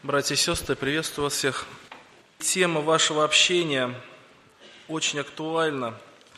Братья и сестры, приветствую вас всех. Тема вашего общения очень актуальна.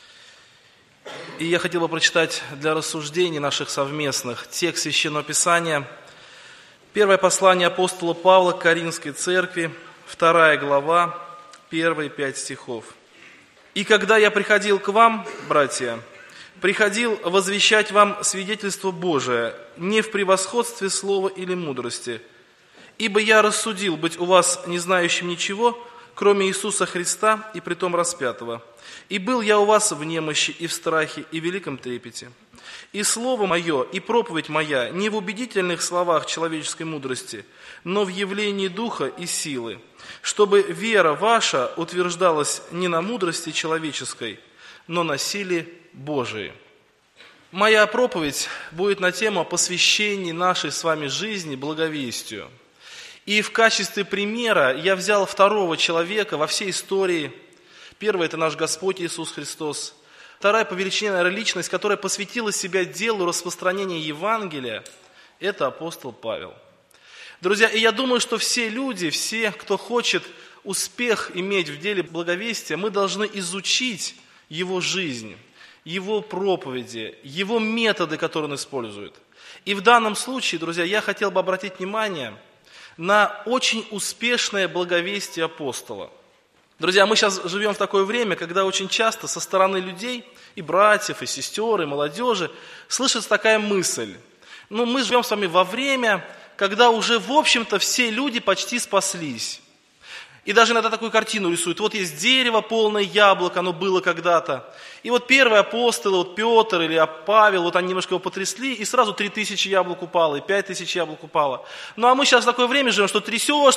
И я хотел бы прочитать для рассуждений наших совместных текст Священного Писания. Первое послание апостола Павла к Коринфской церкви, 2 глава, 1 5 стихов. «И когда я приходил к вам, братья, приходил возвещать вам свидетельство Божие, не в превосходстве слова или мудрости, ибо я рассудил быть у вас не знающим ничего, кроме Иисуса Христа и притом распятого. И был я у вас в немощи и в страхе и в великом трепете. И слово мое, и проповедь моя не в убедительных словах человеческой мудрости, но в явлении духа и силы, чтобы вера ваша утверждалась не на мудрости человеческой, но на силе Божией». Моя проповедь будет на тему посвящения нашей с вами жизни благовестию. И в качестве примера я взял второго человека во всей истории. Первый – это наш Господь Иисус Христос. Вторая по величине, наверное, личность, которая посвятила себя делу распространения Евангелия – это апостол Павел. Друзья, и я думаю, что все люди, все, кто хочет успех иметь в деле благовестия, мы должны изучить его жизнь, его проповеди, его методы, которые он использует. И в данном случае, друзья, я хотел бы обратить внимание на очень успешное благовестие апостола. Друзья, мы сейчас живем в такое время, когда очень часто со стороны людей, и братьев, и сестер, и молодежи, слышится такая мысль. Мы живем с вами во время, когда уже, в общем-то, все люди почти спаслись. И даже иногда такую картину рисуют. Вот есть дерево, полное яблок, оно было когда-то. И вот первые апостолы, вот Петр или Павел, вот они немножко его потрясли, и сразу 3000 яблок упало, и 5000 яблок упало. А мы сейчас в такое время живем, что трясешь.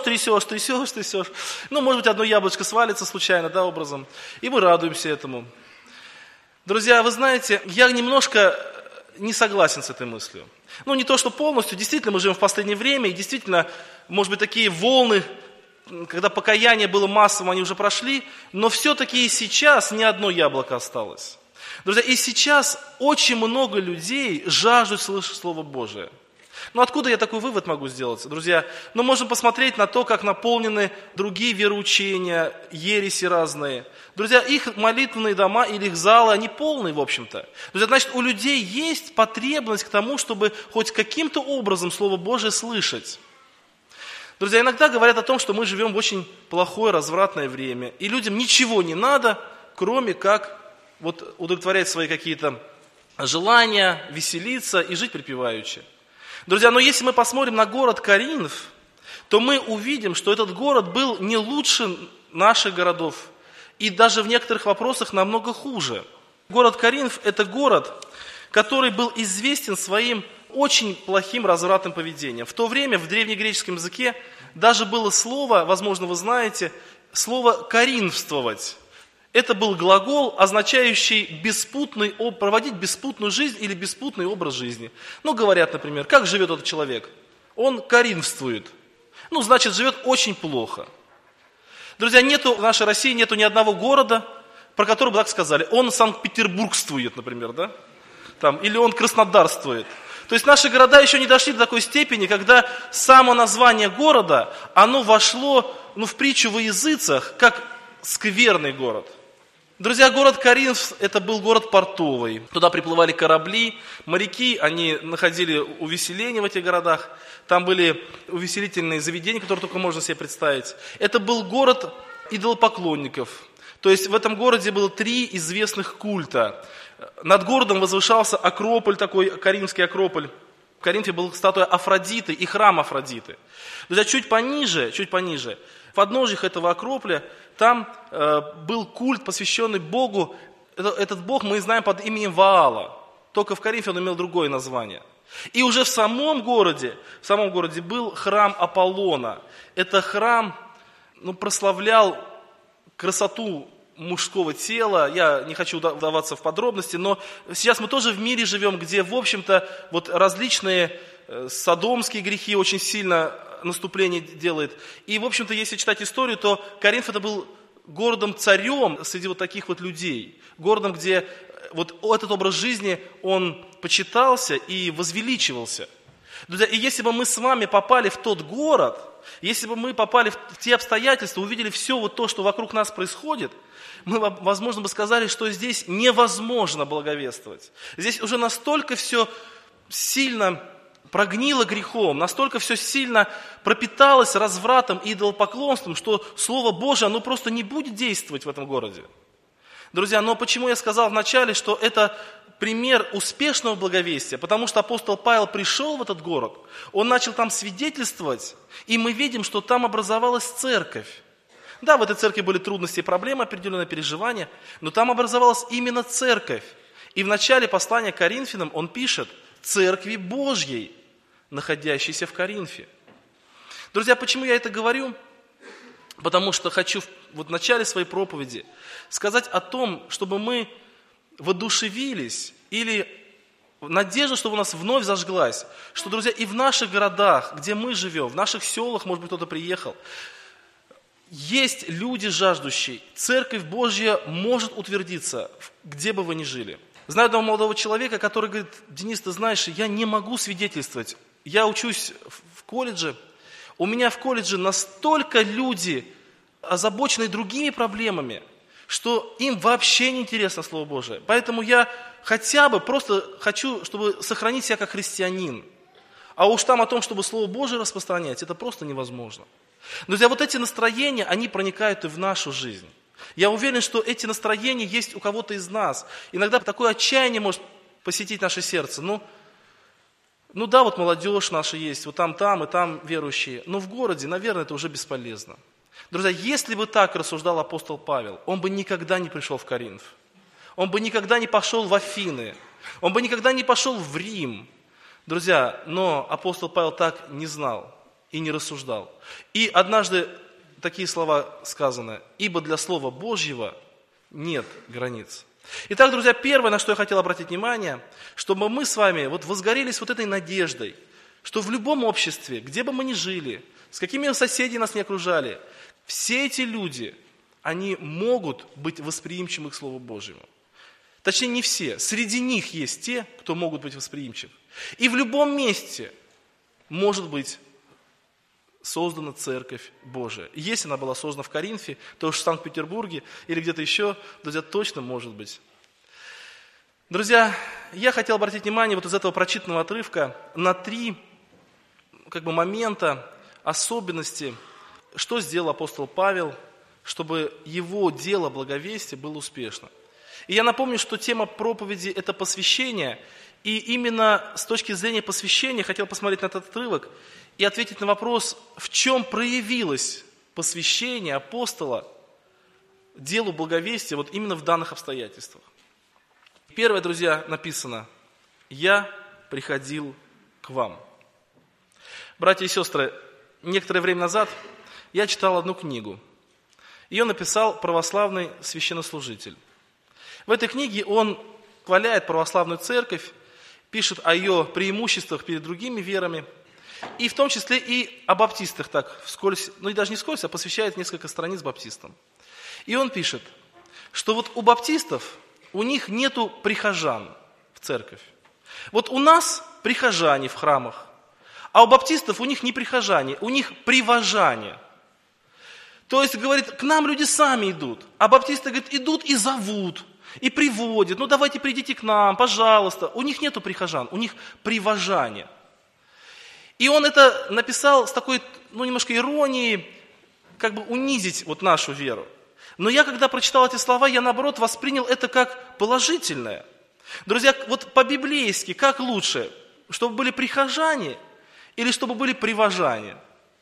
Может быть, одно яблочко свалится случайно, образом. И мы радуемся этому. Друзья, вы знаете, я немножко не согласен с этой мыслью. Не то, что полностью, действительно, мы живем в последнее время, и действительно, может быть, такие волны, когда покаяние было массовым, они уже прошли, но все-таки и сейчас ни одно яблоко осталось. Друзья, и сейчас очень много людей жаждут слышать Слово Божие. Откуда я такой вывод могу сделать, друзья? Можем посмотреть на то, как наполнены другие вероучения, ереси разные. Друзья, их молитвенные дома или их залы, они полные, в общем-то. Друзья, значит, у людей есть потребность к тому, чтобы хоть каким-то образом Слово Божие слышать. Друзья, иногда говорят о том, что мы живем в очень плохое, развратное время, и людям ничего не надо, кроме как удовлетворять свои какие-то желания, веселиться и жить припеваючи. Друзья, но если мы посмотрим на город Коринф, то мы увидим, что этот город был не лучше наших городов, и даже в некоторых вопросах намного хуже. Город Коринф – это город, который был известен своим очень плохим развратным поведением. В то время в древнегреческом языке даже было слово, возможно, вы знаете, слово «коринфствовать». Это был глагол, означающий проводить беспутную жизнь или беспутный образ жизни. Говорят, например, как живет этот человек? Он коринфствует. Значит, живет очень плохо. Друзья, в нашей России нету ни одного города, про который бы так сказали. Он Санкт-Петербургствует, например, или он краснодарствует. То есть наши города еще не дошли до такой степени, когда само название города, оно вошло в притчу во языцах, как скверный город. Друзья, город Коринф – это был город портовый. Туда приплывали корабли, моряки, они находили увеселение в этих городах. Там были увеселительные заведения, которые только можно себе представить. Это был город идолопоклонников. То есть в этом городе было 3 известных культа. Над городом возвышался Акрополь, такой Коринфский Акрополь. В Коринфе была статуя Афродиты и храм Афродиты. Друзья, чуть пониже, в подножьях этого Акрополя, там был культ, посвященный Богу. Этот Бог мы знаем под именем Ваала. Только в Коринфе он имел другое название. И уже в самом городе был храм Аполлона. Это храм прославлял красоту мужского тела. Я не хочу вдаваться в подробности, но сейчас мы тоже в мире живем, где, в общем-то, различные содомские грехи очень сильно наступление делает. И, в общем-то, если читать историю, то Коринф это был городом-царем среди таких людей. Городом, где этот образ жизни, он почитался и возвеличивался. Друзья, и если бы мы с вами попали в тот город, если бы мы попали в те обстоятельства, увидели все вот то, что вокруг нас происходит, мы, возможно, бы сказали, что здесь невозможно благовествовать. Здесь уже настолько все сильно прогнило грехом, настолько все сильно пропиталось развратом и идолопоклонством, что Слово Божие, оно просто не будет действовать в этом городе. Друзья, но почему я сказал вначале, что это пример успешного благовестия? Потому что апостол Павел пришел в этот город, он начал там свидетельствовать, и мы видим, что там образовалась церковь. Да, в этой церкви были трудности и проблемы, определенные переживания, но там образовалась именно церковь. И в начале послания к Коринфянам он пишет: «Церкви Божьей, находящейся в Коринфе». Друзья, почему я это говорю? Потому что хочу в начале своей проповеди сказать о том, чтобы мы воодушевились или надежда, чтобы у нас вновь зажглась, что, друзья, и в наших городах, где мы живем, в наших селах, может быть, кто-то приехал, есть люди жаждущие. Церковь Божья может утвердиться, где бы вы ни жили. Знаю одного молодого человека, который говорит: Денис, ты знаешь, я не могу свидетельствовать. Я учусь в колледже. У меня в колледже настолько люди озабочены другими проблемами, что им вообще не интересно Слово Божие. Поэтому я хотя бы просто хочу, чтобы сохранить себя как христианин. А уж там о том, чтобы Слово Божие распространять, это просто невозможно. Друзья, вот эти настроения, они проникают и в нашу жизнь. Я уверен, что эти настроения есть у кого-то из нас. Иногда такое отчаяние может посетить наше сердце. Ну да, вот молодежь наша есть, вот там и там верующие. Но в городе, наверное, это уже бесполезно. Друзья, если бы так рассуждал апостол Павел, он бы никогда не пришел в Коринф. Он бы никогда не пошел в Афины. Он бы никогда не пошел в Рим. Друзья, но апостол Павел так не знал и не рассуждал. И однажды такие слова сказаны: «Ибо для Слова Божьего нет границ». Итак, друзья, первое, на что я хотел обратить внимание, чтобы мы с вами возгорелись этой надеждой, что в любом обществе, где бы мы ни жили, с какими соседи нас не окружали, все эти люди, они могут быть восприимчивы к Слову Божьему. Точнее, не все. Среди них есть те, кто могут быть восприимчивы. И в любом месте может быть создана Церковь Божия. И если она была создана в Коринфе, то уж в Санкт-Петербурге или где-то еще, друзья, точно может быть. Друзья, я хотел обратить внимание из этого прочитанного отрывка на 3 момента, особенности, что сделал апостол Павел, чтобы его дело благовестия было успешно. И я напомню, что тема проповеди – это посвящение, и именно с точки зрения посвящения хотел посмотреть на этот отрывок и ответить на вопрос, в чем проявилось посвящение апостола делу благовестия именно в данных обстоятельствах. Первое, друзья, написано: «Я приходил к вам». Братья и сестры, некоторое время назад я читал одну книгу. Ее написал православный священнослужитель. В этой книге он хваляет православную церковь, пишет о ее преимуществах перед другими верами, и в том числе и о баптистах так вскользь, и даже не вскользь, а посвящает несколько страниц баптистам. И он пишет, что у баптистов, у них нету прихожан в церковь. У нас прихожане в храмах, а у баптистов у них не прихожане, у них привожане. То есть, говорит, к нам люди сами идут, а баптисты, говорит, идут и зовут, и приводят. Давайте придите к нам, пожалуйста. У них нету прихожан, у них привожане. И он это написал с такой, немножко иронией, унизить нашу веру. Но я, когда прочитал эти слова, я, наоборот, воспринял это как положительное. Друзья, по-библейски, как лучше? Чтобы были прихожане или чтобы были привожане?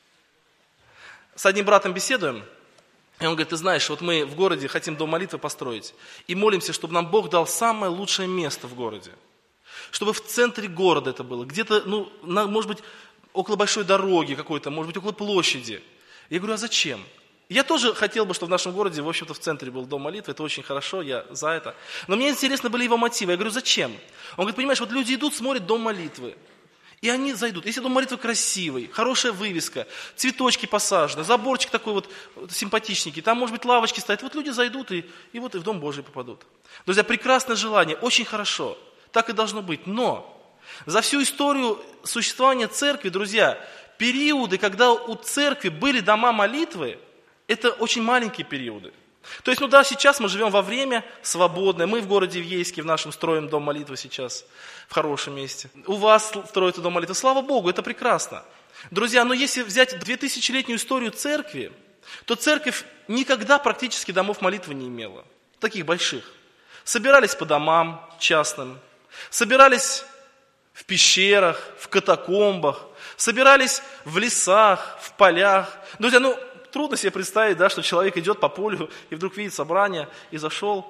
С одним братом беседуем, и он говорит: ты знаешь, мы в городе хотим дом молитвы построить, и молимся, чтобы нам Бог дал самое лучшее место в городе. Чтобы в центре города это было, где-то, может быть, около большой дороги какой-то, может быть, около площади. Я говорю: а зачем? Я тоже хотел бы, чтобы в нашем городе, в общем-то, в центре был дом молитвы, это очень хорошо, я за это. Но мне интересны были его мотивы. Я говорю: зачем? Он говорит: понимаешь, люди идут, смотрят дом молитвы, и они зайдут. Если дом молитвы красивый, хорошая вывеска, цветочки посажены, заборчик такой симпатичненький, там, может быть, лавочки стоят, люди зайдут и в Дом Божий попадут. Друзья, прекрасное желание, очень хорошо, так и должно быть. Но за всю историю существования церкви, друзья, периоды, когда у церкви были дома молитвы, это очень маленькие периоды. То есть, сейчас мы живем во время свободное. Мы в городе Ейске, в нашем строим дом молитвы сейчас, в хорошем месте. У вас строится дом молитвы. Слава Богу, это прекрасно. Друзья, но если взять 2000-летнюю историю церкви, то церковь никогда практически домов молитвы не имела. Таких больших. Собирались по домам частным, собирались в пещерах, в катакомбах, собирались в лесах, в полях. Друзья, трудно себе представить, что человек идет по полю и вдруг видит собрание и зашел.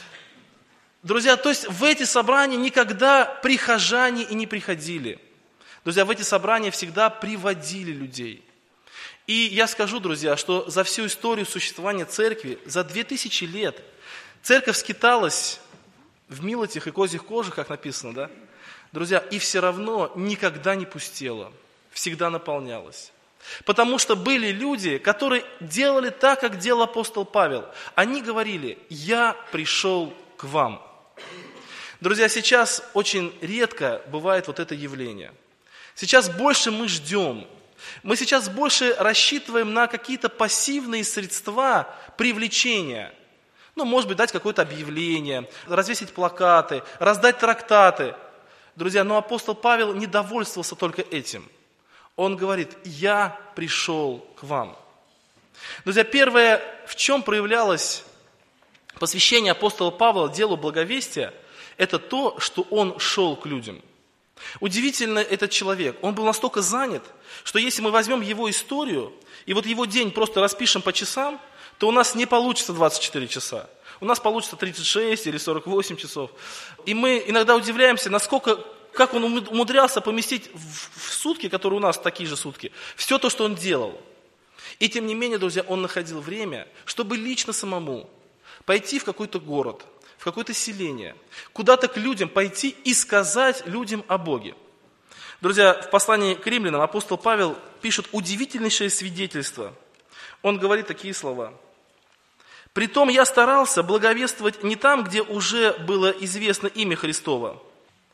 Друзья, то есть в эти собрания никогда прихожане и не приходили. Друзья, в эти собрания всегда приводили людей. И я скажу, друзья, что за всю историю существования церкви, за 2000 лет, церковь скиталась в милотях и козьих кожах, как написано, да? Друзья, и все равно никогда не пустела, всегда наполнялась. Потому что были люди, которые делали так, как делал апостол Павел. Они говорили: «Я пришел к вам». Друзья, сейчас очень редко бывает вот это явление. Сейчас больше мы ждем. Мы сейчас больше рассчитываем на какие-то пассивные средства привлечения. Может быть, дать какое-то объявление, развесить плакаты, раздать трактаты. Друзья, но апостол Павел не довольствовался только этим. Он говорит: «Я пришел к вам». Друзья, первое, в чем проявлялось посвящение апостола Павла делу благовестия, это то, что он шел к людям. Удивительно этот человек. Он был настолько занят, что если мы возьмем его историю, и вот его день просто распишем по часам, то у нас не получится 24 часа. У нас получится 36 или 48 часов. И мы иногда удивляемся, как он умудрялся поместить в сутки, которые у нас такие же сутки, все то, что он делал. И тем не менее, друзья, он находил время, чтобы лично самому пойти в какой-то город, в какое-то селение, куда-то к людям пойти и сказать людям о Боге. Друзья, в послании к римлянам апостол Павел пишет удивительнейшее свидетельство. Он говорит такие слова: «Притом я старался благовествовать не там, где уже было известно имя Христово».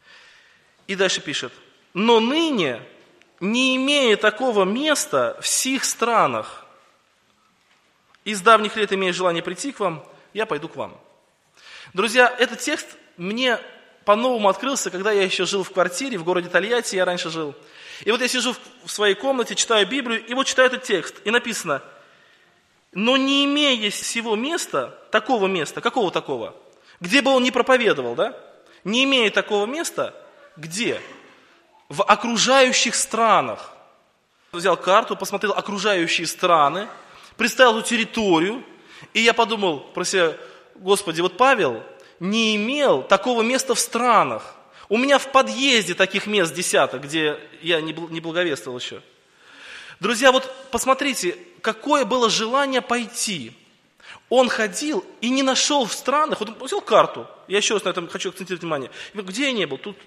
И дальше пишет: «Но ныне, не имея такого места в сих странах, из давних лет имея желание прийти к вам, я пойду к вам». Друзья, этот текст мне по-новому открылся, когда я еще жил в квартире в городе Тольятти, я раньше жил. И вот я сижу в своей комнате, читаю Библию, и вот читаю этот текст, и написано: «Но не имея сего места, такого места, какого такого, где бы он ни проповедовал, да? Не имея такого места, где? В окружающих странах». Взял карту, посмотрел окружающие страны, представил эту территорию, и я подумал про себя: Господи, вот Павел не имел такого места в странах. У меня в подъезде таких мест десяток, где я не благовествовал еще. Друзья, вот посмотрите, какое было желание пойти. Он ходил и не нашел в странах, вот он взял карту, я еще раз на этом хочу акцентировать внимание, где я не был, тут,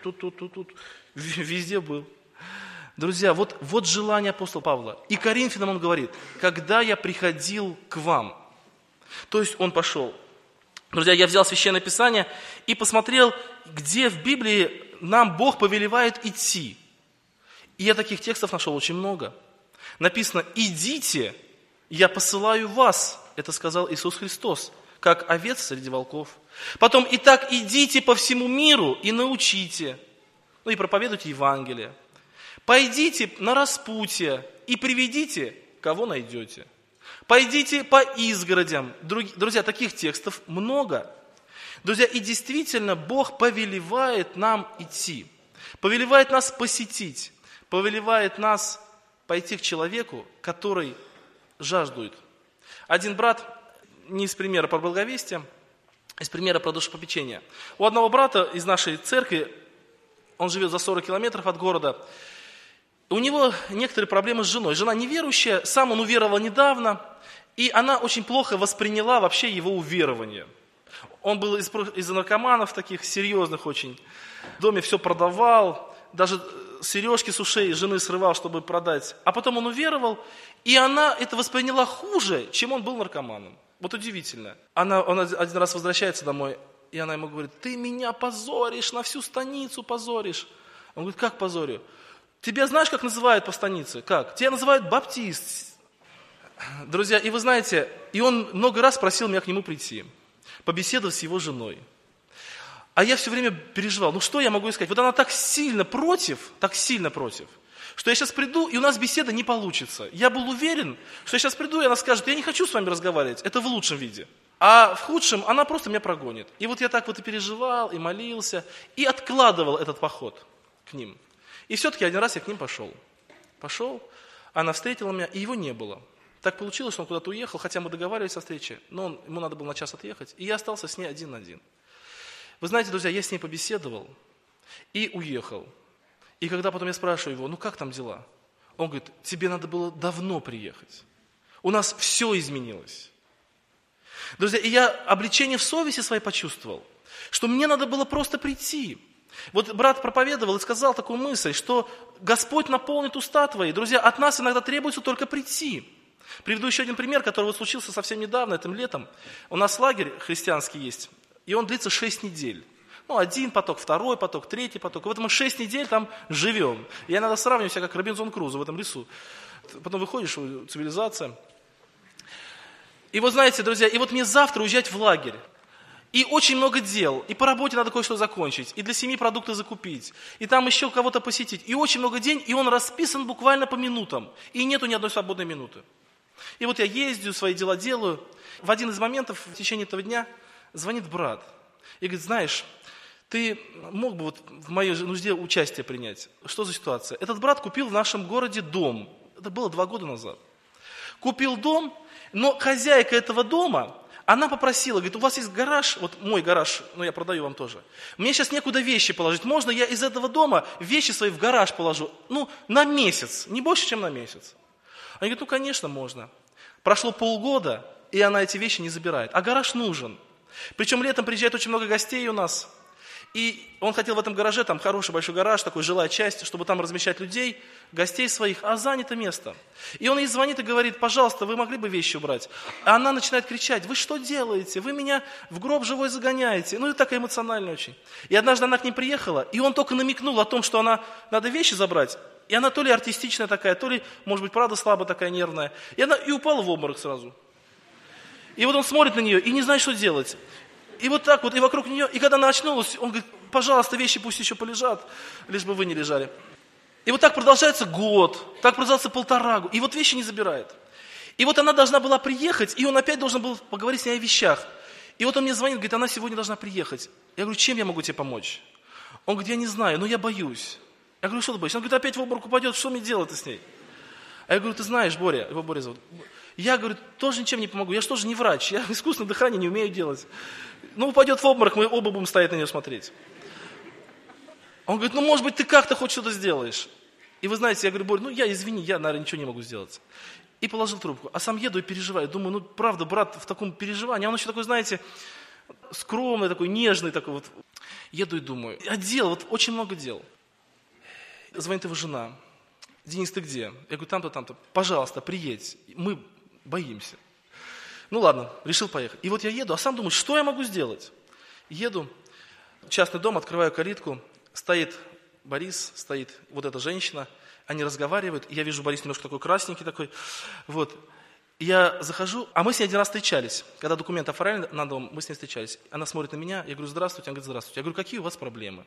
везде был. Друзья, вот желание апостола Павла. И Коринфянам он говорит: «Когда я приходил к вам». То есть он пошел. Друзья, я взял Священное Писание и посмотрел, где в Библии нам Бог повелевает идти. И я таких текстов нашел очень много. Написано: «Идите, я посылаю вас», это сказал Иисус Христос, как овец среди волков. Потом: «Итак, идите по всему миру и научите», и проповедуйте Евангелие. «Пойдите на распутье и приведите, кого найдете». «Пойдите по изгородям». Друзья, таких текстов много. Друзья, и действительно Бог повелевает нам идти, повелевает нас посетить, повелевает нас пойти к человеку, который жаждует. Один брат, не из примера про благовестие, из примера про душепопечение. У одного брата из нашей церкви, он живет за 40 километров от города, у него некоторые проблемы с женой. Жена неверующая, сам он уверовал недавно, и она очень плохо восприняла вообще его уверование. Он был из наркоманов таких, серьезных очень. В доме все продавал, даже сережки с ушей жены срывал, чтобы продать. А потом он уверовал, и она это восприняла хуже, чем он был наркоманом. Вот удивительно. Он один раз возвращается домой, и она ему говорит: «Ты меня позоришь, на всю станицу позоришь». Он говорит: «Как позорю?» Тебя знаешь, как называют по станице? Как? Тебя называют баптист. Друзья, и вы знаете, и он много раз просил меня к нему прийти, побеседовать с его женой. А я все время переживал, ну что я могу сказать? Вот она так сильно против, что я сейчас приду, и у нас беседа не получится. Я был уверен, что я сейчас приду, и она скажет, я не хочу с вами разговаривать, это в лучшем виде. А в худшем она просто меня прогонит. И вот я так вот и переживал, и молился, и откладывал этот поход к ним. И все-таки один раз я к ним пошел. Она встретила меня, и его не было. Так получилось, что он куда-то уехал, хотя мы договаривались о встрече, но ему надо было на час отъехать, и я остался с ней один на один. Вы знаете, друзья, я с ней побеседовал и уехал. И когда потом я спрашиваю его, ну как там дела? Он говорит, тебе надо было давно приехать. У нас все изменилось. Друзья, и я облегчение в совести своей почувствовал, что мне надо было просто прийти. Вот брат проповедовал и сказал такую мысль, что Господь наполнит уста твои. Друзья, от нас иногда требуется только прийти. Приведу еще один пример, который вот случился совсем недавно, этим летом. У нас лагерь христианский есть, и он длится 6 недель. Ну, один поток, второй поток, третий поток. И вот мы 6 недель там живем. Я иногда сравниваю себя как Робинзон Крузо в этом лесу. Потом выходишь, цивилизация. И вот знаете, друзья, и вот мне завтра уезжать в лагерь. И очень много дел. И по работе надо кое-что закончить. И для семьи продукты закупить. И там еще кого-то посетить. И очень много дней. И он расписан буквально по минутам. И нету ни одной свободной минуты. И вот я ездю, свои дела делаю. В один из моментов в течение этого дня звонит брат. И говорит, знаешь, ты мог бы вот в моей нужде участие принять. Что за ситуация? Этот брат купил в нашем городе дом. Это было 2 года назад. Купил дом, но хозяйка этого дома, она попросила, говорит, у вас есть гараж, вот мой гараж, но я продаю вам тоже. Мне сейчас некуда вещи положить. Можно я из этого дома вещи свои в гараж положу? Ну, на месяц, не больше, чем на месяц. Они говорят, ну, конечно, можно. Прошло полгода, и она эти вещи не забирает. А гараж нужен. Причем летом приезжает очень много гостей у нас. И он хотел в этом гараже, там хороший большой гараж, такой жилая часть, чтобы там размещать людей, гостей своих, а занято место. И он ей звонит и говорит, пожалуйста, вы могли бы вещи убрать? А она начинает кричать, вы что делаете? Вы меня в гроб живой загоняете. Ну, это такая эмоциональная очень. И однажды она к ним приехала, и он только намекнул о том, что надо вещи забрать. И она то ли артистичная такая, то ли, может быть, правда слабо такая, нервная. И упала в обморок сразу. И вот он смотрит на нее и не знает, что делать. И вот так вот, и вокруг нее, и когда она очнулась, он говорит, пожалуйста, вещи пусть еще полежат, лишь бы вы не лежали. И вот так продолжается год, так продолжается 1,5 года, и вот вещи не забирает. И вот она должна была приехать, и он опять должен был поговорить с ней о вещах. И вот он мне звонит, говорит, она сегодня должна приехать. Я говорю, чем я могу тебе помочь? Он говорит, я не знаю, но я боюсь. Я говорю, что ты боишься? Он говорит, опять в обморок упадет, что мне делать-то с ней? А я говорю, ты знаешь, Боря, его Боря зовут. Я, говорю, тоже ничем не помогу, я же тоже не врач, я искусственное дыхание не умею делать. Ну, упадет в обморок, мы оба будем стоять на нее смотреть. Он говорит, ну, может быть, ты как-то хоть что-то сделаешь. И вы знаете, я говорю, Боря, ну, извини, я, наверное, ничего не могу сделать. И положил трубку. А сам еду и переживаю. Думаю, ну, правда, брат в таком переживании. А он еще такой, знаете, скромный, такой нежный, такой вот. Еду и думаю, а дел, вот очень много дел. Звонит его жена. Денис, ты где? Я говорю, там-то, там-то. Пожалуйста, приедь. Мы боимся. Ну ладно, решил поехать. И вот я еду, а сам думаю, что я могу сделать? Еду, частный дом, открываю калитку, стоит Борис, стоит вот эта женщина, они разговаривают, и я вижу, Борис немножко такой красненький такой, вот. И я захожу, а мы с ней один раз встречались, когда документы оформляли на дом, мы с ней встречались. Она смотрит на меня, я говорю, здравствуйте, она говорит, здравствуйте. Я говорю, какие у вас проблемы?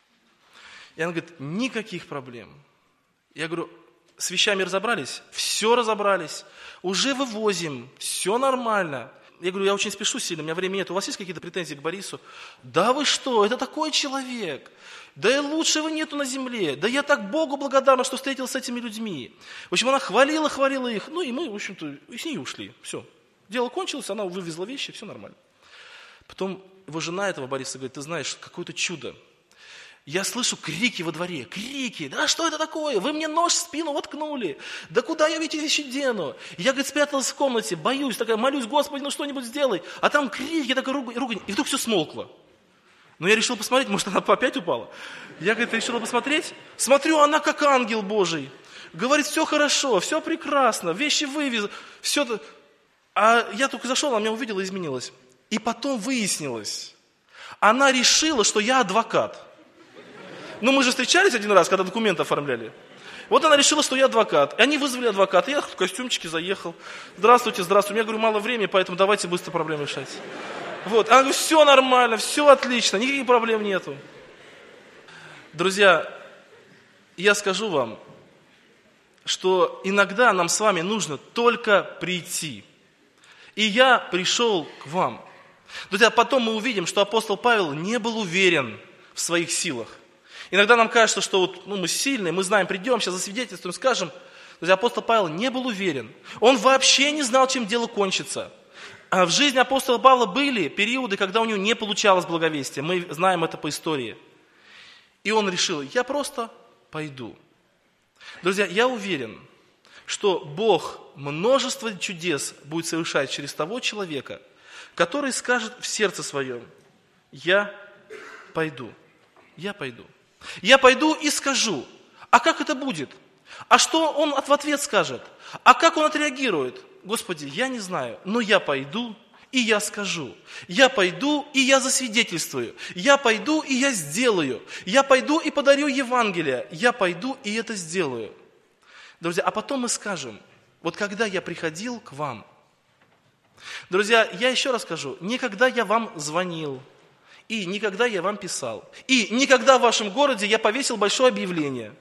И она говорит, никаких проблем. Я говорю, с вещами разобрались? Все разобрались. Уже вывозим. Все нормально. Я говорю, я очень спешу сильно, у меня времени нет. У вас есть какие-то претензии к Борису? Да вы что, это такой человек. Да и лучшего нету на земле. Да я так Богу благодарна, что встретился с этими людьми. В общем, она хвалила их. Ну и мы, в общем-то, с ней ушли. Все. Дело кончилось, она вывезла вещи, все нормально. Потом его жена этого Бориса говорит, ты знаешь, какое-то чудо. Я слышу крики во дворе, крики. Да что это такое? Вы мне нож в спину воткнули. Да куда я эти вещи дену? Я, говорит, спряталась в комнате, боюсь, такая, молюсь, Господи, ну что-нибудь сделай. А там крики, такая ругань. И вдруг все смолкло. Но я решил посмотреть, может, она опять упала. Я, говорит, решила посмотреть. Смотрю, она как ангел Божий. Говорит, все хорошо, все прекрасно, вещи вывез, все. А я только зашел, она меня увидела и изменилась. И потом выяснилось, она решила, что я адвокат. Ну, мы же встречались один раз, когда документы оформляли. Вот она решила, что я адвокат. И они вызвали адвоката. Я в костюмчике заехал. Здравствуйте, здравствуйте. У меня, говорю, мало времени, поэтому давайте быстро проблемы решать. Вот. Она говорит, все нормально, все отлично, никаких проблем нету. Друзья, я скажу вам, что иногда нам с вами нужно только прийти. И я пришел к вам. Друзья, потом мы увидим, что апостол Павел не был уверен в своих силах. Иногда нам кажется, что вот, мы сильные, мы знаем, придем, сейчас засвидетельствуем, скажем. Друзья, апостол Павел не был уверен. Он вообще не знал, чем дело кончится. А в жизни апостола Павла были периоды, когда у него не получалось благовестие. Мы знаем это по истории. И он решил, я просто пойду. Друзья, я уверен, что Бог множество чудес будет совершать через того человека, который скажет в сердце своем, я пойду, я пойду. Я пойду и скажу, а как это будет? А что он в ответ скажет? А как он отреагирует? Господи, я не знаю, но я пойду и я скажу. Я пойду и я засвидетельствую. Я пойду и я сделаю. Я пойду и подарю Евангелие. Я пойду и это сделаю. Друзья, а потом мы скажем, вот когда я приходил к вам, друзья, я еще раз скажу, никогда я вам звонил, и никогда я вам писал, и никогда в вашем городе я повесил большое объявление.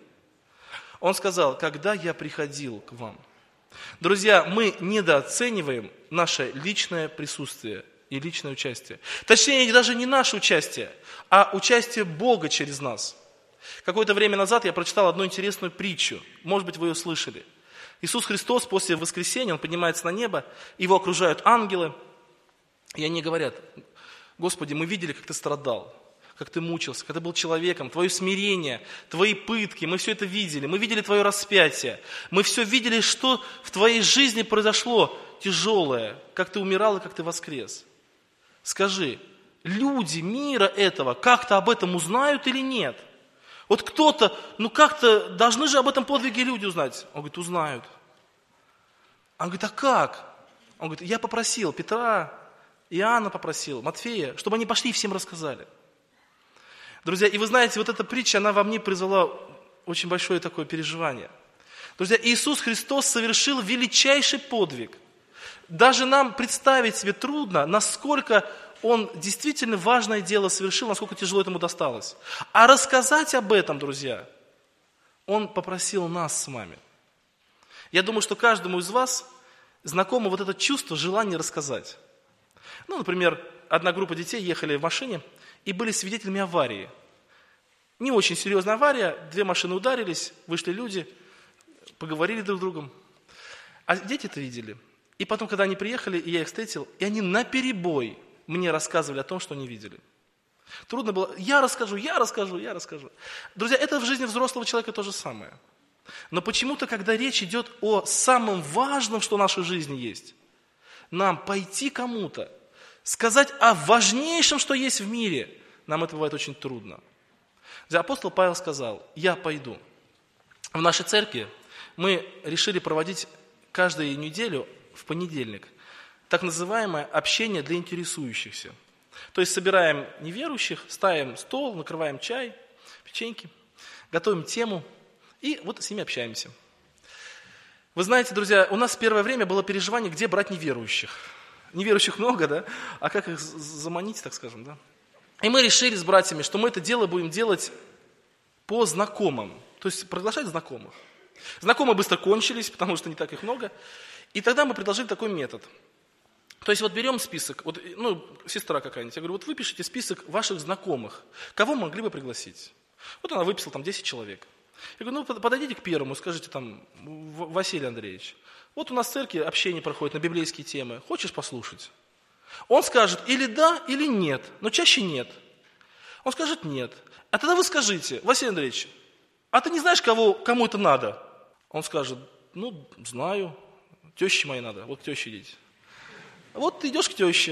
Он сказал, когда я приходил к вам. Друзья, мы недооцениваем наше личное присутствие и личное участие. Точнее, даже не наше участие, а участие Бога через нас. Какое-то время назад я прочитал одну интересную притчу. Может быть, вы ее слышали. Иисус Христос после воскресения, Он поднимается на небо, Его окружают ангелы, и они говорят, Господи, мы видели, как Ты страдал, как Ты мучился, как Ты был человеком, Твое смирение, Твои пытки, мы все это видели, мы видели Твое распятие, мы все видели, что в Твоей жизни произошло тяжелое, как Ты умирал и как Ты воскрес. Скажи, люди мира этого как-то об этом узнают или нет? Вот кто-то, как-то должны же об этом подвиге люди узнать. Он говорит, узнают. Он говорит, а как? Он говорит, я попросил Петра, Иоанна попросил, Матфея, чтобы они пошли и всем рассказали. Друзья, и вы знаете, вот эта притча, она во мне призвала очень большое такое переживание. Друзья, Иисус Христос совершил величайший подвиг. Даже нам представить себе трудно, насколько Он действительно важное дело совершил, насколько тяжело этому досталось. А рассказать об этом, друзья, Он попросил нас с вами. Я думаю, что каждому из вас знакомо вот это чувство, желание рассказать. Например, одна группа детей ехали в машине и были свидетелями аварии. Не очень серьезная авария, 2 машины ударились, вышли люди, поговорили друг с другом. А дети это видели. И потом, когда они приехали, и я их встретил, и они наперебой мне рассказывали о том, что они видели. Трудно было, я расскажу. Друзья, это в жизни взрослого человека то же самое. Но почему-то, когда речь идет о самом важном, что в нашей жизни есть, нам пойти кому-то, сказать о важнейшем, что есть в мире, нам это бывает очень трудно. Апостол Павел сказал, я пойду. В нашей церкви мы решили проводить каждую неделю в понедельник так называемое общение для интересующихся. То есть собираем неверующих, ставим стол, накрываем чай, печеньки, готовим тему и вот с ними общаемся. Вы знаете, друзья, у нас первое время было переживание, где брать неверующих. Неверующих много, да? А как их заманить, так скажем, да? И мы решили с братьями, что мы это дело будем делать по знакомым. То есть приглашать знакомых. Знакомые быстро кончились, потому что не так их много. И тогда мы предложили такой метод. То есть вот берем список, сестра какая-нибудь, я говорю, вот выпишите список ваших знакомых, кого могли бы пригласить. Вот она выписала там 10 человек. Я говорю, подойдите к первому, скажите там, Василий Андреевич, вот у нас в церкви общение проходит на библейские темы, хочешь послушать? Он скажет или да, или нет, но чаще нет. Он скажет нет. А тогда вы скажите, Василий Андреевич, а ты не знаешь, кому это надо? Он скажет, знаю, теще моей надо, вот к теще идите. Вот ты идешь к теще.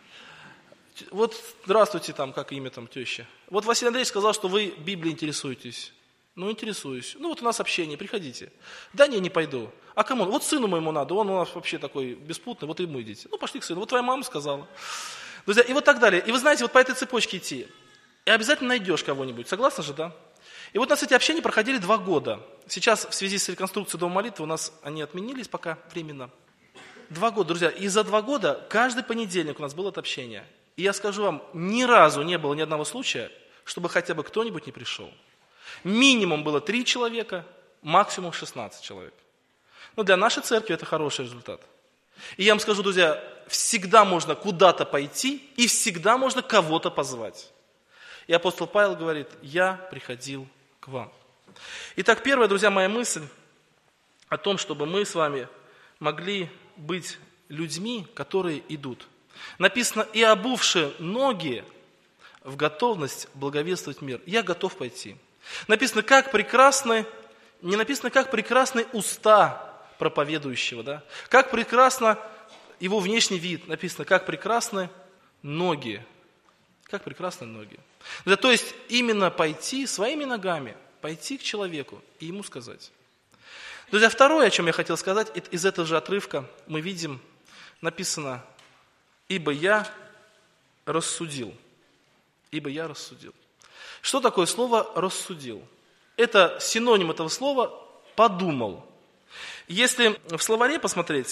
Вот здравствуйте, как имя теща. Вот Василий Андреевич сказал, что вы Библией интересуетесь. Интересуюсь. Вот у нас общение, приходите. Да не пойду. А кому? Вот сыну моему надо, он у нас вообще такой беспутный, вот ему идите. Пошли к сыну, вот твоя мама сказала. Друзья, и вот так далее. И вы знаете, вот по этой цепочке идти. И обязательно найдешь кого-нибудь, согласны же, да? И вот у нас эти общения проходили 2 года. Сейчас в связи с реконструкцией Дома молитвы у нас они отменились пока временно. 2 года, друзья. И за 2 года каждый понедельник у нас было это общение. И я скажу вам, ни разу не было ни одного случая, чтобы хотя бы кто-нибудь не пришел. Минимум было 3 человека, максимум 16 человек. Но для нашей церкви это хороший результат. И я вам скажу, друзья, всегда можно куда-то пойти и всегда можно кого-то позвать. И апостол Павел говорит: я приходил к вам. Итак, первая, друзья, моя мысль о том, чтобы мы с вами могли быть людьми, которые идут. Написано: и обувши ноги в готовность благовествовать мир. Я готов пойти. Написано, как прекрасны, не написано, как прекрасны уста проповедующего, да? Как прекрасно его внешний вид. Написано, как прекрасны ноги. Как прекрасны ноги. Да, то есть именно пойти своими ногами, пойти к человеку и ему сказать. Друзья, второе, о чем я хотел сказать, из этого же отрывка мы видим, написано: ибо я рассудил. Ибо я рассудил. Что такое слово «рассудил»? Это синоним этого слова «подумал». Если в словаре посмотреть,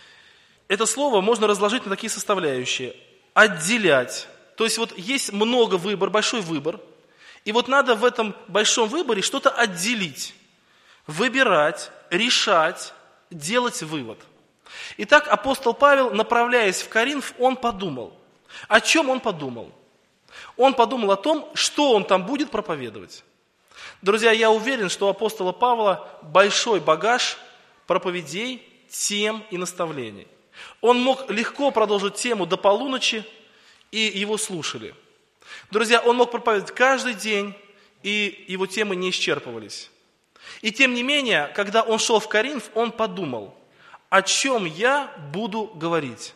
это слово можно разложить на такие составляющие. Отделять. То есть вот есть много выбор, большой выбор. И вот надо в этом большом выборе что-то отделить. Выбирать, решать, делать вывод. Итак, апостол Павел, направляясь в Коринф, он подумал. О чем он подумал? Он подумал о том, что он там будет проповедовать. Друзья, я уверен, что у апостола Павла большой багаж проповедей, тем и наставлений. Он мог легко продолжить тему до полуночи, и его слушали. Друзья, он мог проповедовать каждый день, и его темы не исчерпывались. И тем не менее, когда он шел в Коринф, он подумал: о чем я буду говорить?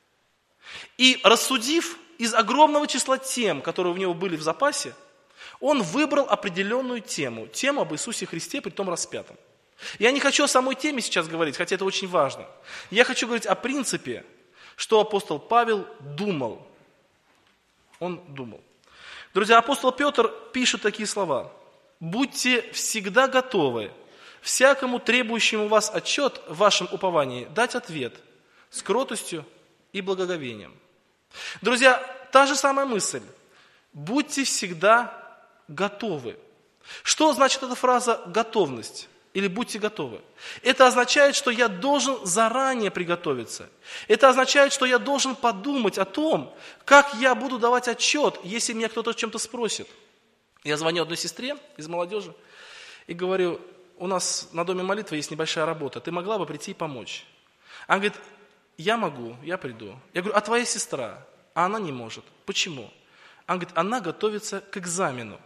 И рассудив из огромного числа тем, которые у него были в запасе, он выбрал определенную тему об Иисусе Христе, притом распятом. Я не хочу о самой теме сейчас говорить, хотя это очень важно. Я хочу говорить о принципе, что апостол Павел думал. Он думал. Друзья, апостол Петр пишет такие слова: «Будьте всегда готовы всякому требующему вас отчет в вашем уповании дать ответ с кротостью и благоговением». Друзья, та же самая мысль. Будьте всегда готовы. Что значит эта фраза «готовность»? Или «будьте готовы»? Это означает, что я должен заранее приготовиться. Это означает, что я должен подумать о том, как я буду давать отчет, если меня кто-то о чем-то спросит. Я звоню одной сестре из молодежи и говорю: у нас на Доме молитвы есть небольшая работа, ты могла бы прийти и помочь? Она говорит: я могу, я приду. Я говорю: а твоя сестра? А она не может. Почему? Она говорит: она готовится к экзамену.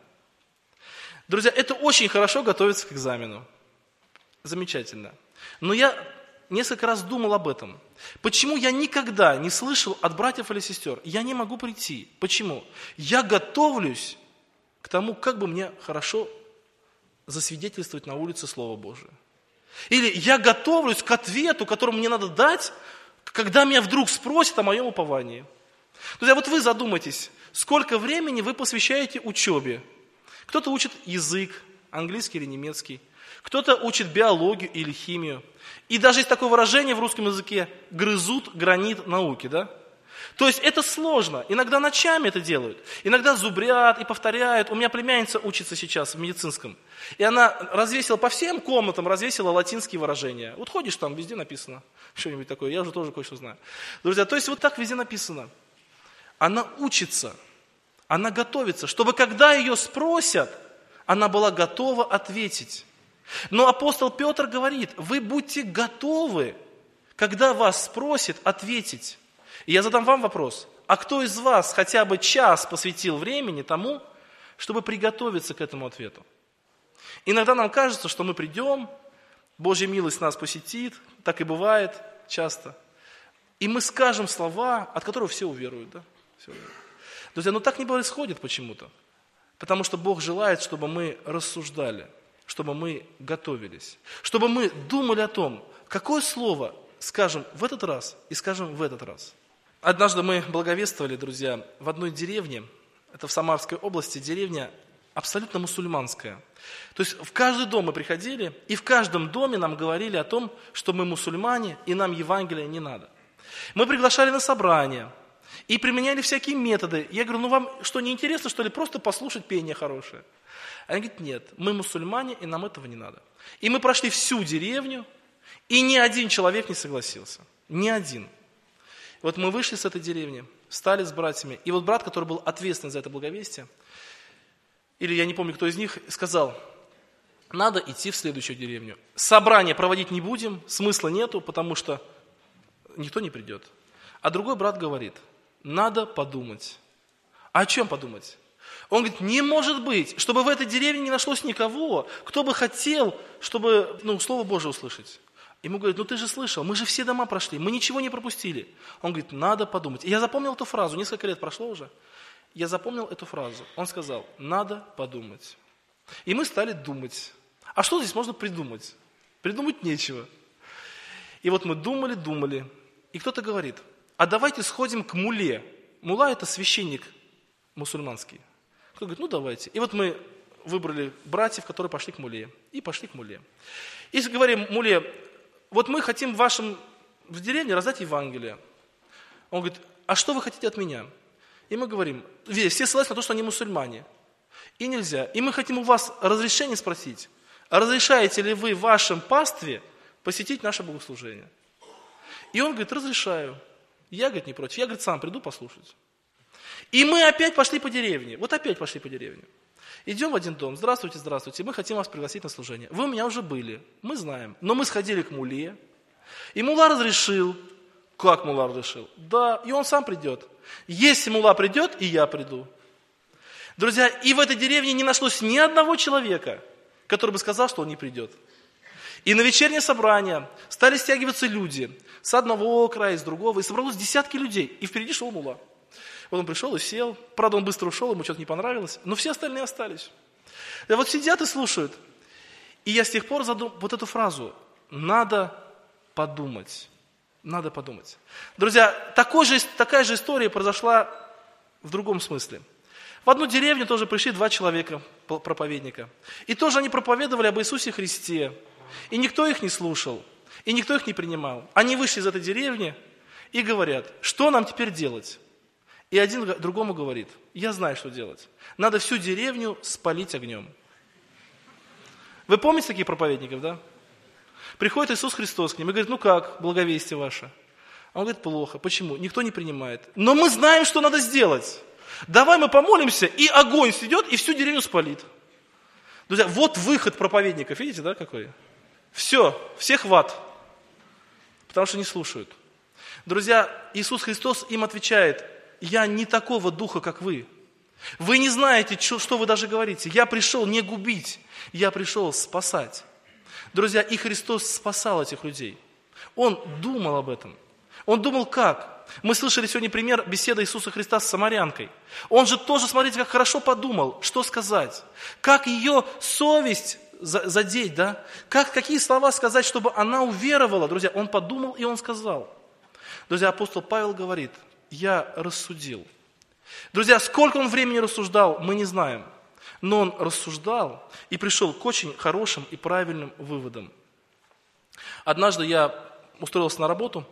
Друзья, это очень хорошо готовиться к экзамену. Замечательно. Но я несколько раз думал об этом. Почему я никогда не слышал от братьев или сестер: я не могу прийти? Почему? Я готовлюсь к тому, как бы мне хорошо засвидетельствовать на улице Слово Божие. Или я готовлюсь к ответу, который мне надо дать, когда меня вдруг спросят о моем уповании. Друзья, вот вы задумайтесь, сколько времени вы посвящаете учебе. Кто-то учит язык, английский или немецкий. Кто-то учит биологию или химию. И даже есть такое выражение в русском языке: грызут гранит науки, да? То есть это сложно. Иногда ночами это делают. Иногда зубрят и повторяют. У меня племянница учится сейчас в медицинском. И она развесила по всем комнатам, развесила латинские выражения. Вот ходишь там, везде написано что-нибудь такое. Я уже тоже кое-что знаю. Друзья, то есть вот так везде написано. Она учится, она готовится, чтобы когда ее спросят, она была готова ответить. Но апостол Петр говорит: вы будьте готовы, когда вас спросят, ответить. И я задам вам вопрос: а кто из вас хотя бы час посвятил времени тому, чтобы приготовиться к этому ответу? Иногда нам кажется, что мы придем, Божья милость нас посетит, так и бывает часто, и мы скажем слова, от которых все уверуют. Да? Все уверуют. Друзья, но так не происходит почему-то. Потому что Бог желает, чтобы мы рассуждали, чтобы мы готовились, чтобы мы думали о том, какое слово скажем в этот раз и скажем в этот раз. Однажды мы благовествовали, друзья, в одной деревне, это в Самарской области, деревня абсолютно мусульманская. То есть в каждый дом мы приходили, и в каждом доме нам говорили о том, что мы мусульмане, и нам Евангелия не надо. Мы приглашали на собрания и применяли всякие методы. Я говорю, вам что, не интересно, что ли, просто послушать пение хорошее? Они говорят, нет, мы мусульмане, и нам этого не надо. И мы прошли всю деревню, и ни один человек не согласился. Ни один. Вот мы вышли с этой деревни, встали с братьями, и вот брат, который был ответственен за это благовестие, или я не помню, кто из них, сказал, надо идти в следующую деревню. Собрание проводить не будем, смысла нету, потому что никто не придет. А другой брат говорит, надо подумать. А о чем подумать? Он говорит, не может быть, чтобы в этой деревне не нашлось никого, кто бы хотел, чтобы Слово Божие услышать. Ему говорят, ты же слышал, мы же все дома прошли, мы ничего не пропустили. Он говорит, надо подумать. И я запомнил эту фразу, несколько лет прошло уже. Я запомнил эту фразу. Он сказал, надо подумать. И мы стали думать. А что здесь можно придумать? Придумать нечего. И вот мы думали, и кто-то говорит, а давайте сходим к мулле. Мулла – это священник мусульманский. Кто говорит, давайте. И вот мы выбрали братьев, которые пошли к мулле. И пошли к мулле. И говорим мулле, вот мы хотим в деревне раздать Евангелие. Он говорит, а что вы хотите от меня? И мы говорим, все ссылаются на то, что они мусульмане. И нельзя. И мы хотим у вас разрешение спросить, разрешаете ли вы в вашем пастве посетить наше богослужение? И он говорит, разрешаю. Я, говорит, не против. Я, говорит, сам приду послушать. И мы опять пошли по деревне. Вот опять пошли по деревне. Идем в один дом. Здравствуйте, здравствуйте. Мы хотим вас пригласить на служение. Вы у меня уже были. Мы знаем. Но мы сходили к мулле. И мулла разрешил. Как мулла разрешил? Да, и он сам придет. Если мулла придет, и я приду. Друзья, и в этой деревне не нашлось ни одного человека, который бы сказал, что он не придет. И на вечернее собрание стали стягиваться люди с одного края, с другого, и собралось десятки людей, и впереди шел мулла. Вот он пришел и сел, правда, он быстро ушел, ему что-то не понравилось, но все остальные остались. И вот сидят и слушают. И я с тех пор задумал вот эту фразу «надо подумать». Надо подумать. Друзья, такая же история произошла в другом смысле. В одну деревню тоже пришли 2 человека, проповедника. И тоже они проповедовали об Иисусе Христе. И никто их не слушал, и никто их не принимал. Они вышли из этой деревни и говорят, что нам теперь делать? И один другому говорит, я знаю, что делать. Надо всю деревню спалить огнем. Вы помните таких проповедников, да? Приходит Иисус Христос к ним и говорит, как, благовестие ваше? А он говорит, плохо. Почему? Никто не принимает. Но мы знаем, что надо сделать. Давай мы помолимся, и огонь сидет, и всю деревню спалит. Друзья, вот выход проповедников, видите, да, какой? Все, всех в ад, потому что не слушают. Друзья, Иисус Христос им отвечает, я не такого духа, как вы. Вы не знаете, что вы даже говорите. Я пришел не губить, я пришел спасать. Друзья, и Христос спасал этих людей. Он думал об этом. Он думал как? Мы слышали сегодня пример беседы Иисуса Христа с самарянкой. Он же тоже, смотрите, как хорошо подумал, что сказать. Как ее совесть задеть, да? Какие слова сказать, чтобы она уверовала. Друзья, он подумал и он сказал. Друзья, апостол Павел говорит, я рассудил. Друзья, сколько он времени рассуждал, мы не знаем. Но он рассуждал и пришел к очень хорошим и правильным выводам. Однажды я устроился на работу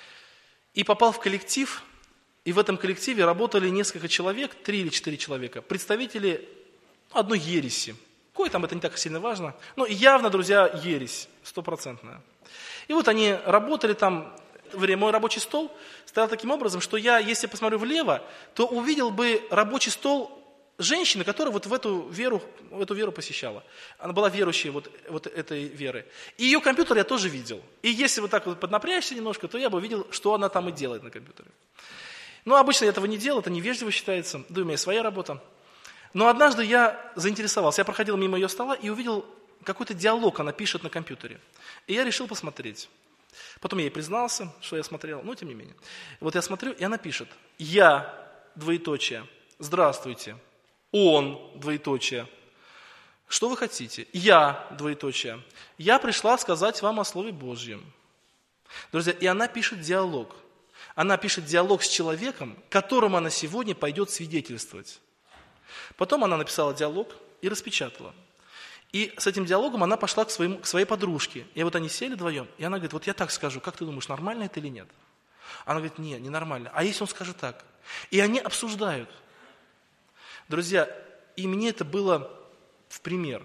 и попал в коллектив, и в этом коллективе работали несколько человек, 3 или 4 человека, представители одной ереси. Какой там, это не так сильно важно, но явно, друзья, ересь, 100%. И вот они работали там, мой рабочий стол стоял таким образом, что я, если посмотрю влево, то увидел бы рабочий стол женщины, которая вот в эту веру посещала. Она была верующей вот этой веры. И ее компьютер я тоже видел. И если вот так вот поднапрячься немножко, то я бы увидел, что она там и делает на компьютере. Но обычно я этого не делал, это невежливо считается, да и у меня своя работа. Но однажды я заинтересовался, я проходил мимо ее стола и увидел какой-то диалог, она пишет на компьютере. И я решил посмотреть. Потом я ей признался, что я смотрел, но тем не менее. Вот я смотрю, и она пишет, я, двоеточие, здравствуйте. Он, двоеточие. Что вы хотите? Я, двоеточие. Я пришла сказать вам о Слове Божьем. Друзья, и она пишет диалог. Она пишет диалог с человеком, которому она сегодня пойдет свидетельствовать. Потом она написала диалог, и распечатала. И с этим диалогом она пошла к своей подружке. И вот они сели вдвоем, и она говорит, вот я так скажу, как ты думаешь, нормально это или нет? Она говорит, нет, не нормально. А если он скажет так? И они обсуждают. Друзья, и мне это было в пример.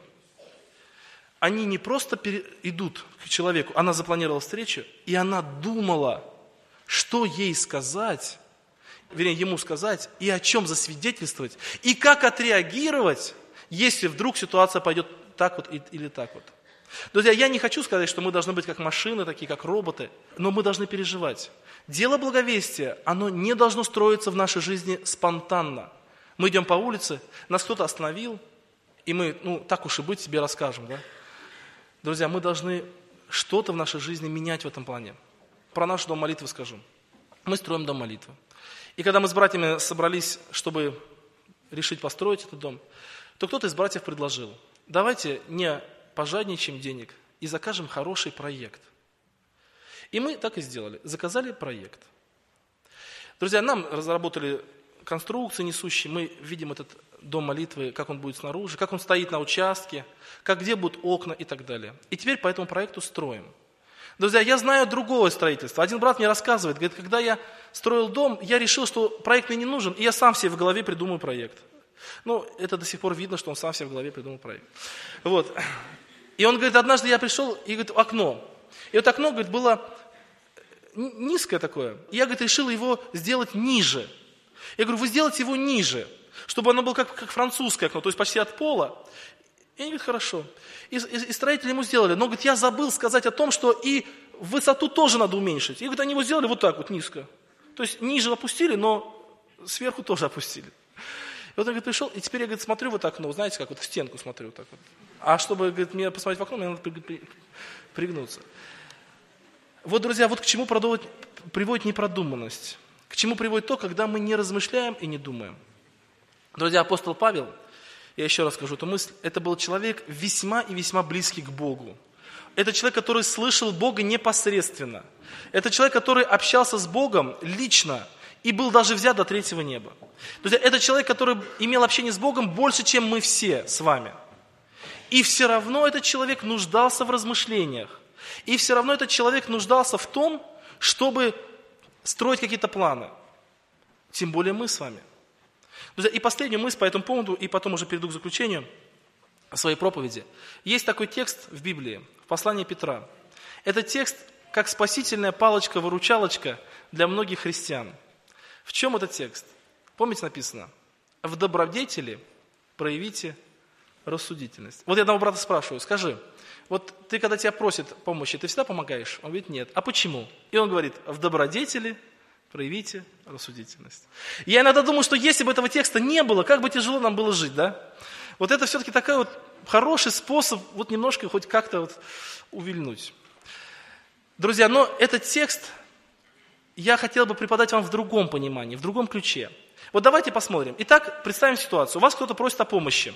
Они не просто идут к человеку, она запланировала встречу, и она думала, что ей сказать, вернее, ему сказать, и о чем засвидетельствовать, и как отреагировать, если вдруг ситуация пойдет так вот или так вот. Друзья, я не хочу сказать, что мы должны быть как машины, такие как роботы, но мы должны переживать. Дело благовестия, оно не должно строиться в нашей жизни спонтанно. Мы идем по улице, нас кто-то остановил, и мы, так уж и быть, себе расскажем, да? Друзья, мы должны что-то в нашей жизни менять в этом плане. Про наш дом молитвы скажу. Мы строим дом молитвы. И когда мы с братьями собрались, чтобы решить построить этот дом, то кто-то из братьев предложил, давайте не пожадничаем денег и закажем хороший проект. И мы так и сделали. Заказали проект. Друзья, нам разработали конструкции несущие, мы видим этот дом молитвы, как он будет снаружи, как он стоит на участке, где будут окна и так далее. И теперь по этому проекту строим. Друзья, я знаю другое строительство. Один брат мне рассказывает, говорит, когда я строил дом, я решил, что проект мне не нужен, и я сам себе в голове придумаю проект. Это до сих пор видно, что он сам себе в голове придумал проект. Вот. И он говорит, однажды я пришел, и говорит, окно. И вот окно, говорит, было низкое такое. И я, говорит, решил его сделать ниже. Я говорю, вы сделайте его ниже, чтобы оно было как французское окно, то есть почти от пола. И они говорят, хорошо. И строители ему сделали. Но, говорит, я забыл сказать о том, что и высоту тоже надо уменьшить. И, говорит, они его сделали вот так вот низко. То есть ниже опустили, но сверху тоже опустили. И вот он, говорит, пришел, и теперь я, говорит, смотрю в это окно, знаете, как вот в стенку смотрю вот так вот. А чтобы, говорит, мне посмотреть в окно, мне надо пригнуться. Вот, друзья, вот к чему приводит непродуманность. К чему приводит то, когда мы не размышляем и не думаем. Друзья, апостол Павел, я еще раз скажу эту мысль, это был человек весьма и весьма близкий к Богу. Это человек, который слышал Бога непосредственно. Это человек, который общался с Богом лично и был даже взят до третьего неба. Друзья, это человек, который имел общение с Богом больше, чем мы все с вами. И все равно этот человек нуждался в размышлениях. И все равно этот человек нуждался в том, чтобы строить какие-то планы. Тем более мы с вами. Друзья, и последнюю мысль по этому поводу, и потом уже перейду к заключению своей проповеди. Есть такой текст в Библии, в послании Петра. Этот текст как спасительная палочка-выручалочка для многих христиан. В чем этот текст? Помните, написано? В добродетели проявите рассудительность. Вот я одного брата спрашиваю, скажи, вот ты, когда тебя просят помощи, ты всегда помогаешь? Он говорит, нет. А почему? И он говорит, в добродетели проявите рассудительность. Я иногда думаю, что если бы этого текста не было, как бы тяжело нам было жить, да? Вот это все-таки такой вот хороший способ вот немножко хоть как-то вот увильнуть. Друзья, но этот текст я хотел бы преподать вам в другом понимании, в другом ключе. Вот давайте посмотрим. Итак, представим ситуацию. Вас кто-то просит о помощи.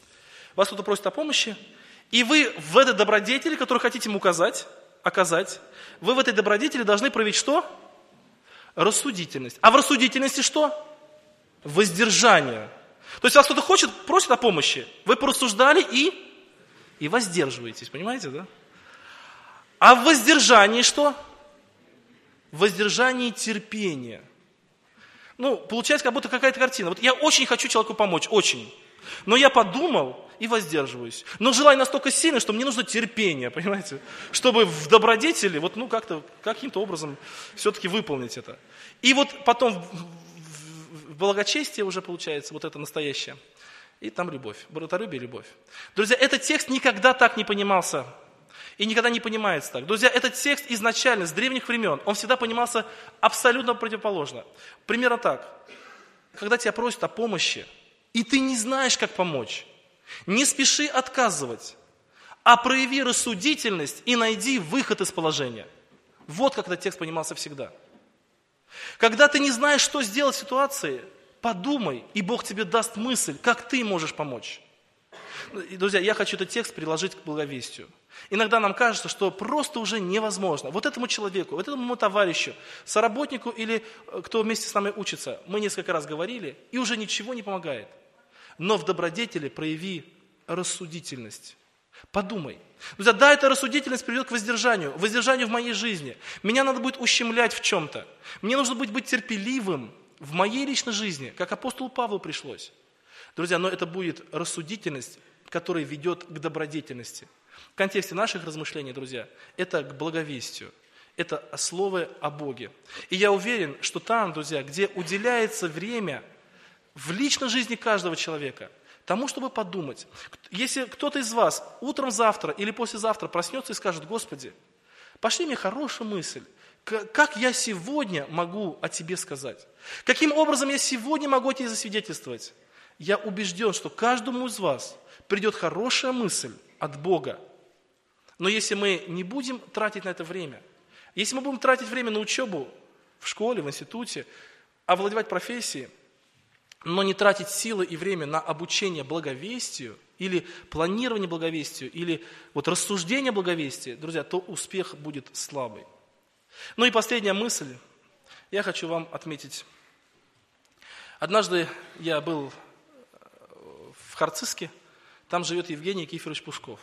И вы в этой добродетели, которую хотите ему оказать, вы в этой добродетели должны проявить что? Рассудительность. А в рассудительности что? Воздержание. То есть вас кто-то просит о помощи, вы порассуждали и воздерживаетесь, понимаете, да? А в воздержании что? В воздержании терпения. Получается, как будто какая-то картина. Вот я очень хочу человеку помочь, очень. Но я подумал и воздерживаюсь. Но желание настолько сильное, что мне нужно терпение, понимаете? Чтобы в добродетели, каким-то образом все-таки выполнить это. И вот потом в благочестие уже получается вот это настоящее. И там любовь, братолюбие и любовь. Друзья, этот текст никогда так не понимался. И никогда не понимается так. Друзья, этот текст изначально, с древних времен, он всегда понимался абсолютно противоположно. Примерно так. Когда тебя просят о помощи, и ты не знаешь, как помочь, не спеши отказывать, а прояви рассудительность и найди выход из положения. Вот как этот текст понимался всегда. Когда ты не знаешь, что сделать в ситуации, подумай, и Бог тебе даст мысль, как ты можешь помочь. И, друзья, я хочу этот текст приложить к благовестию. Иногда нам кажется, что просто уже невозможно. Вот этому человеку, вот этому товарищу, соработнику или кто вместе с нами учится, мы несколько раз говорили, и уже ничего не помогает. Но в добродетели прояви рассудительность. Подумай. Друзья, да, эта рассудительность приведет к воздержанию в моей жизни. Меня надо будет ущемлять в чем-то. Мне нужно быть терпеливым в моей личной жизни, как апостолу Павлу пришлось. Друзья, но это будет рассудительность, которая ведет к добродетельности. В контексте наших размышлений, друзья, это к благовестию. Это слово о Боге. И я уверен, что там, друзья, где уделяется время в личной жизни каждого человека, тому, чтобы подумать. Если кто-то из вас утром завтра или послезавтра проснется и скажет: Господи, пошли мне хорошую мысль, как я сегодня могу о Тебе сказать? Каким образом я сегодня могу о Тебе засвидетельствовать? Я убежден, что каждому из вас придет хорошая мысль от Бога. Но если мы не будем тратить на это время, если мы будем тратить время на учебу в школе, в институте, овладевать профессией, но не тратить силы и время на обучение благовестию, или планирование благовестию, или рассуждение благовестия, друзья, то успех будет слабый. Ну и последняя мысль, я хочу вам отметить. Однажды я был в Харциске, там живет Евгений Никифорович Пушков.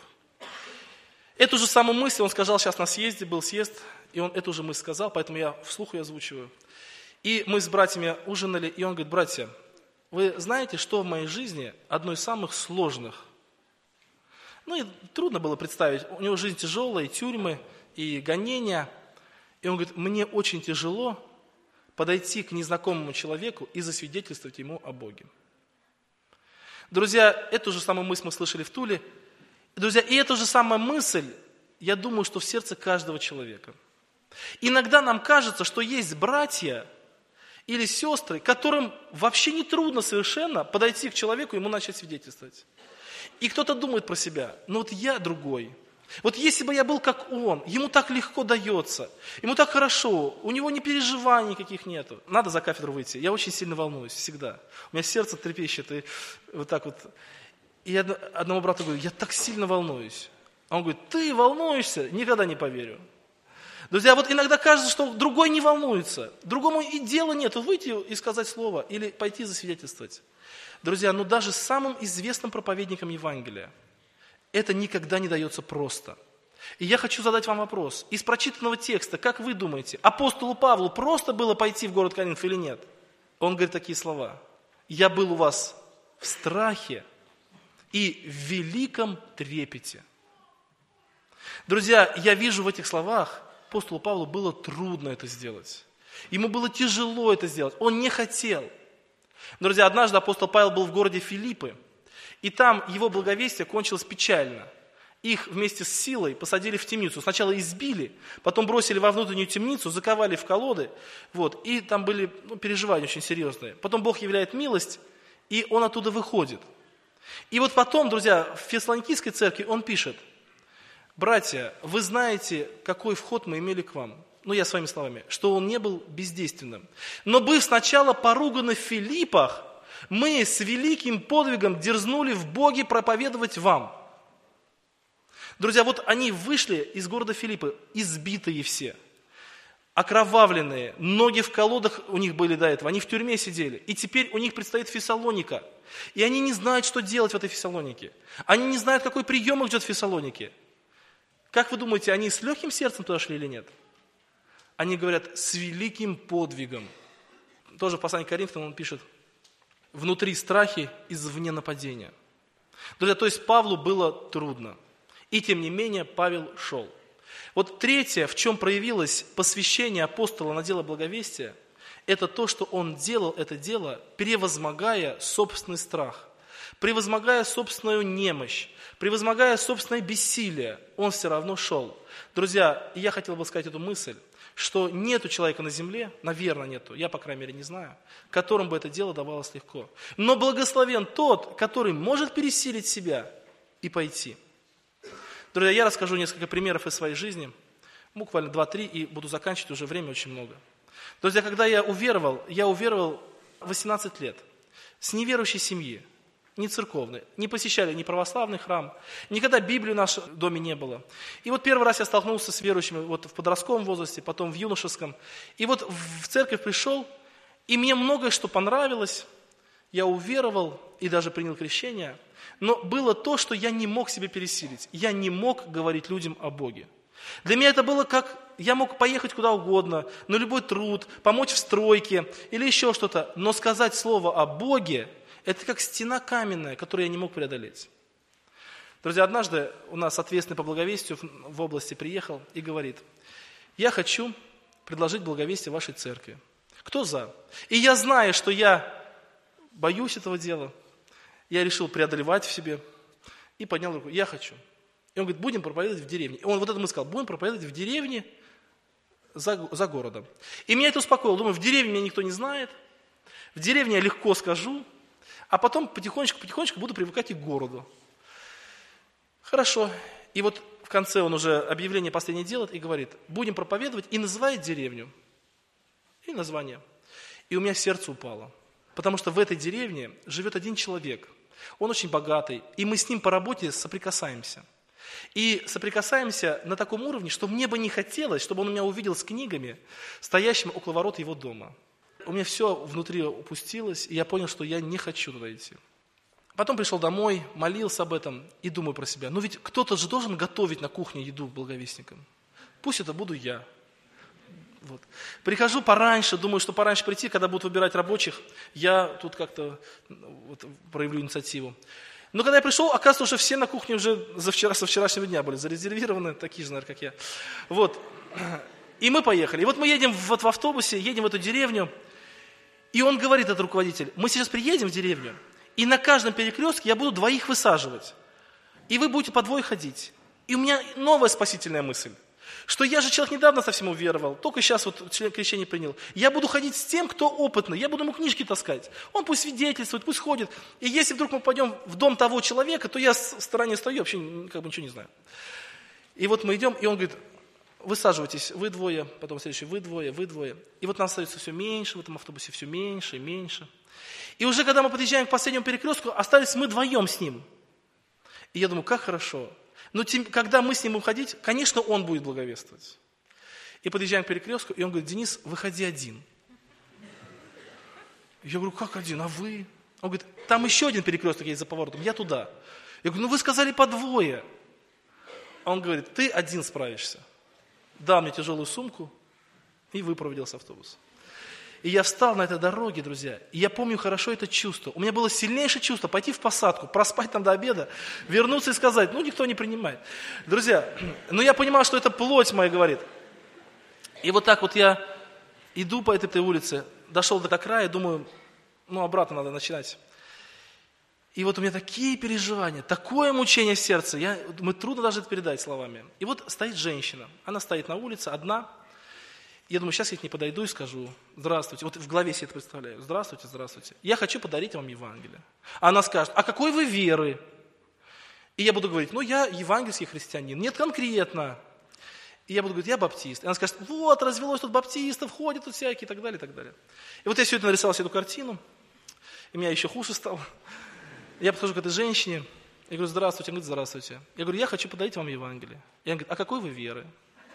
Эту же самую мысль он сказал сейчас на съезде, был съезд, и он эту же мысль сказал, поэтому я вслух ее озвучиваю. И мы с братьями ужинали, и он говорит: братья, вы знаете, что в моей жизни одно из самых сложных? Ну и трудно было представить, у него жизнь тяжелая, и тюрьмы, и гонения. И он говорит: мне очень тяжело подойти к незнакомому человеку и засвидетельствовать ему о Боге. Друзья, эту же самую мысль мы слышали в Туле. Друзья, и эту же самую мысль, я думаю, что в сердце каждого человека. Иногда нам кажется, что есть братья или сестры, которым вообще не трудно совершенно подойти к человеку и ему начать свидетельствовать. И кто-то думает про себя: я другой. Если бы я был как он, ему так легко дается, ему так хорошо, у него ни переживаний никаких нету. Надо за кафедру выйти, я очень сильно волнуюсь, всегда. У меня сердце трепещет, и И я одному брату говорю: я так сильно волнуюсь. А он говорит: ты волнуешься? Никогда не поверю. Друзья, иногда кажется, что другой не волнуется, другому и дела нет, выйти и сказать слово, или пойти засвидетельствовать. Друзья, даже самым известным проповедникам Евангелия это никогда не дается просто. И я хочу задать вам вопрос. Из прочитанного текста, как вы думаете, апостолу Павлу просто было пойти в город Коринф или нет? Он говорит такие слова: я был у вас в страхе и в великом трепете. Друзья, я вижу в этих словах, апостолу Павлу было трудно это сделать. Ему было тяжело это сделать. Он не хотел. Друзья, однажды апостол Павел был в городе Филиппы, и там его благовестие кончилось печально. Их вместе с силой посадили в темницу. Сначала избили, потом бросили во внутреннюю темницу, заковали в колоды. И там были переживания очень серьезные. Потом Бог являет милость, и он оттуда выходит. И потом, друзья, в Фессалоникийской церкви он пишет: братья, вы знаете, какой вход мы имели к вам. Я своими словами, что он не был бездейственным. Но быв сначала поруганы в Филиппах, мы с великим подвигом дерзнули в Боге проповедовать вам. Друзья, они вышли из города Филиппы, избитые все, окровавленные, ноги в колодах у них были до этого, они в тюрьме сидели. И теперь у них предстоит Фессалоника. И они не знают, что делать в этой Фессалонике. Они не знают, какой прием их ждет в Фессалонике. Как вы думаете, они с легким сердцем туда шли или нет? Они говорят: с великим подвигом. Тоже в послании к Коринфянам он пишет: внутри страхи, извне нападения. Друзья, то есть Павлу было трудно. И тем не менее Павел шел. Третье, в чем проявилось посвящение апостола на дело благовестия, это то, что он делал это дело, превозмогая собственный страх, превозмогая собственную немощь, превозмогая собственное бессилие, он все равно шел. Друзья, я хотел бы сказать эту мысль, что нету человека на земле, наверное, нету, я, по крайней мере, не знаю, которому бы это дело давалось легко. Но благословен тот, который может пересилить себя и пойти. Друзья, я расскажу несколько примеров из своей жизни, буквально 2-3, и буду заканчивать, уже время очень много. Друзья, когда я уверовал в 18 лет, с неверующей семьи, не церковной, не посещали ни православный храм, никогда Библии в нашем доме не было. И первый раз я столкнулся с верующими в подростковом возрасте, потом в юношеском. И в церковь пришел, и мне многое что понравилось, я уверовал, и даже принял крещение, но было то, что я не мог себе пересилить. Я не мог говорить людям о Боге. Для меня это было как, я мог поехать куда угодно, на любой труд, помочь в стройке или еще что-то, но сказать слово о Боге, это как стена каменная, которую я не мог преодолеть. Друзья, однажды у нас ответственный по благовестию в области приехал и говорит: я хочу предложить благовестие вашей церкви. Кто за? И я, зная, что я боюсь этого дела, я решил преодолевать в себе и поднял руку: я хочу. И он говорит: будем проповедовать в деревне. И он вот это мы сказал: будем проповедовать в деревне за городом. И меня это успокоило. Думаю, в деревне меня никто не знает, в деревне я легко скажу, а потом потихонечку буду привыкать и к городу. Хорошо. И вот в конце он уже объявление последнее делает и говорит: будем проповедовать, и называет деревню. И название. И у меня сердце упало. Потому что в этой деревне живет один человек. Он очень богатый, и мы с ним по работе соприкасаемся. И соприкасаемся на таком уровне, что мне бы не хотелось, чтобы он меня увидел с книгами, стоящими около ворот его дома. У меня все внутри упустилось, и я понял, что я не хочу туда идти. Потом пришел домой, молился об этом и думаю про себя: ну ведь кто-то же должен готовить на кухне еду благовестникам. Пусть это буду я. Вот. Прихожу пораньше, думаю, что пораньше прийти, когда будут выбирать рабочих, я тут как-то проявлю инициативу. Но когда я пришел, оказывается, уже все на кухне уже со вчерашнего дня были зарезервированы, такие же, наверное, как я. Вот. И мы поехали. И вот мы едем в автобусе, едем в эту деревню, и он говорит, этот руководитель: мы сейчас приедем в деревню, и на каждом перекрестке я буду двоих высаживать, и вы будете по двое ходить. И у меня новая спасительная мысль, что я же человек недавно совсем уверовал, только сейчас вот крещение принял. Я буду ходить с тем, кто опытный, я буду ему книжки таскать. Он пусть свидетельствует, пусть ходит. И если вдруг мы пойдем в дом того человека, то я в стороне стою, вообще как бы ничего не знаю. И вот мы идем, и он говорит: высаживайтесь, вы двое, потом следующий, вы двое, вы двое. И вот нас остается все меньше в этом автобусе, все меньше и меньше. И уже когда мы подъезжаем к последнему перекрестку, остались мы вдвоем с ним. И я думаю, как хорошо. Но когда мы с ним будем ходить, конечно, он будет благовествовать. И подъезжаем к перекрестку, и он говорит: Денис, выходи один. Я говорю: как один, а вы? Он говорит: там еще один перекресток есть за поворотом, я туда. Я говорю: ну вы сказали по двое. Он говорит: ты один справишься. Дал мне тяжелую сумку и выпроводил с автобуса. И я встал на этой дороге, друзья, и я помню хорошо это чувство. У меня было сильнейшее чувство пойти в посадку, проспать там до обеда, вернуться и сказать: ну, никто не принимает. Друзья, но я понимал, что это плоть моя говорит. И вот так вот я иду по этой улице, дошел до края, думаю, ну, обратно надо начинать. И вот у меня такие переживания, такое мучение в сердце, думаю, трудно даже это передать словами. И вот стоит женщина, она стоит на улице, одна. Я думаю, сейчас я к ней подойду и скажу: здравствуйте. Вот в голове себе это представляю. Здравствуйте, здравствуйте. Я хочу подарить вам Евангелие. Она скажет: а какой вы веры? И я буду говорить: ну, я евангельский христианин. Нет, конкретно. И я буду говорить: я баптист. И она скажет: вот, развелось тут баптистов, ходят тут всякие, и так далее, и так далее. И вот я все это нарисовал, эту картину, и меня еще хуже стало. Я подхожу к этой женщине, и говорю: здравствуйте. Она говорит: здравствуйте. Я говорю: я хочу подарить вам Евангелие. И она говорит: а какой вы веры?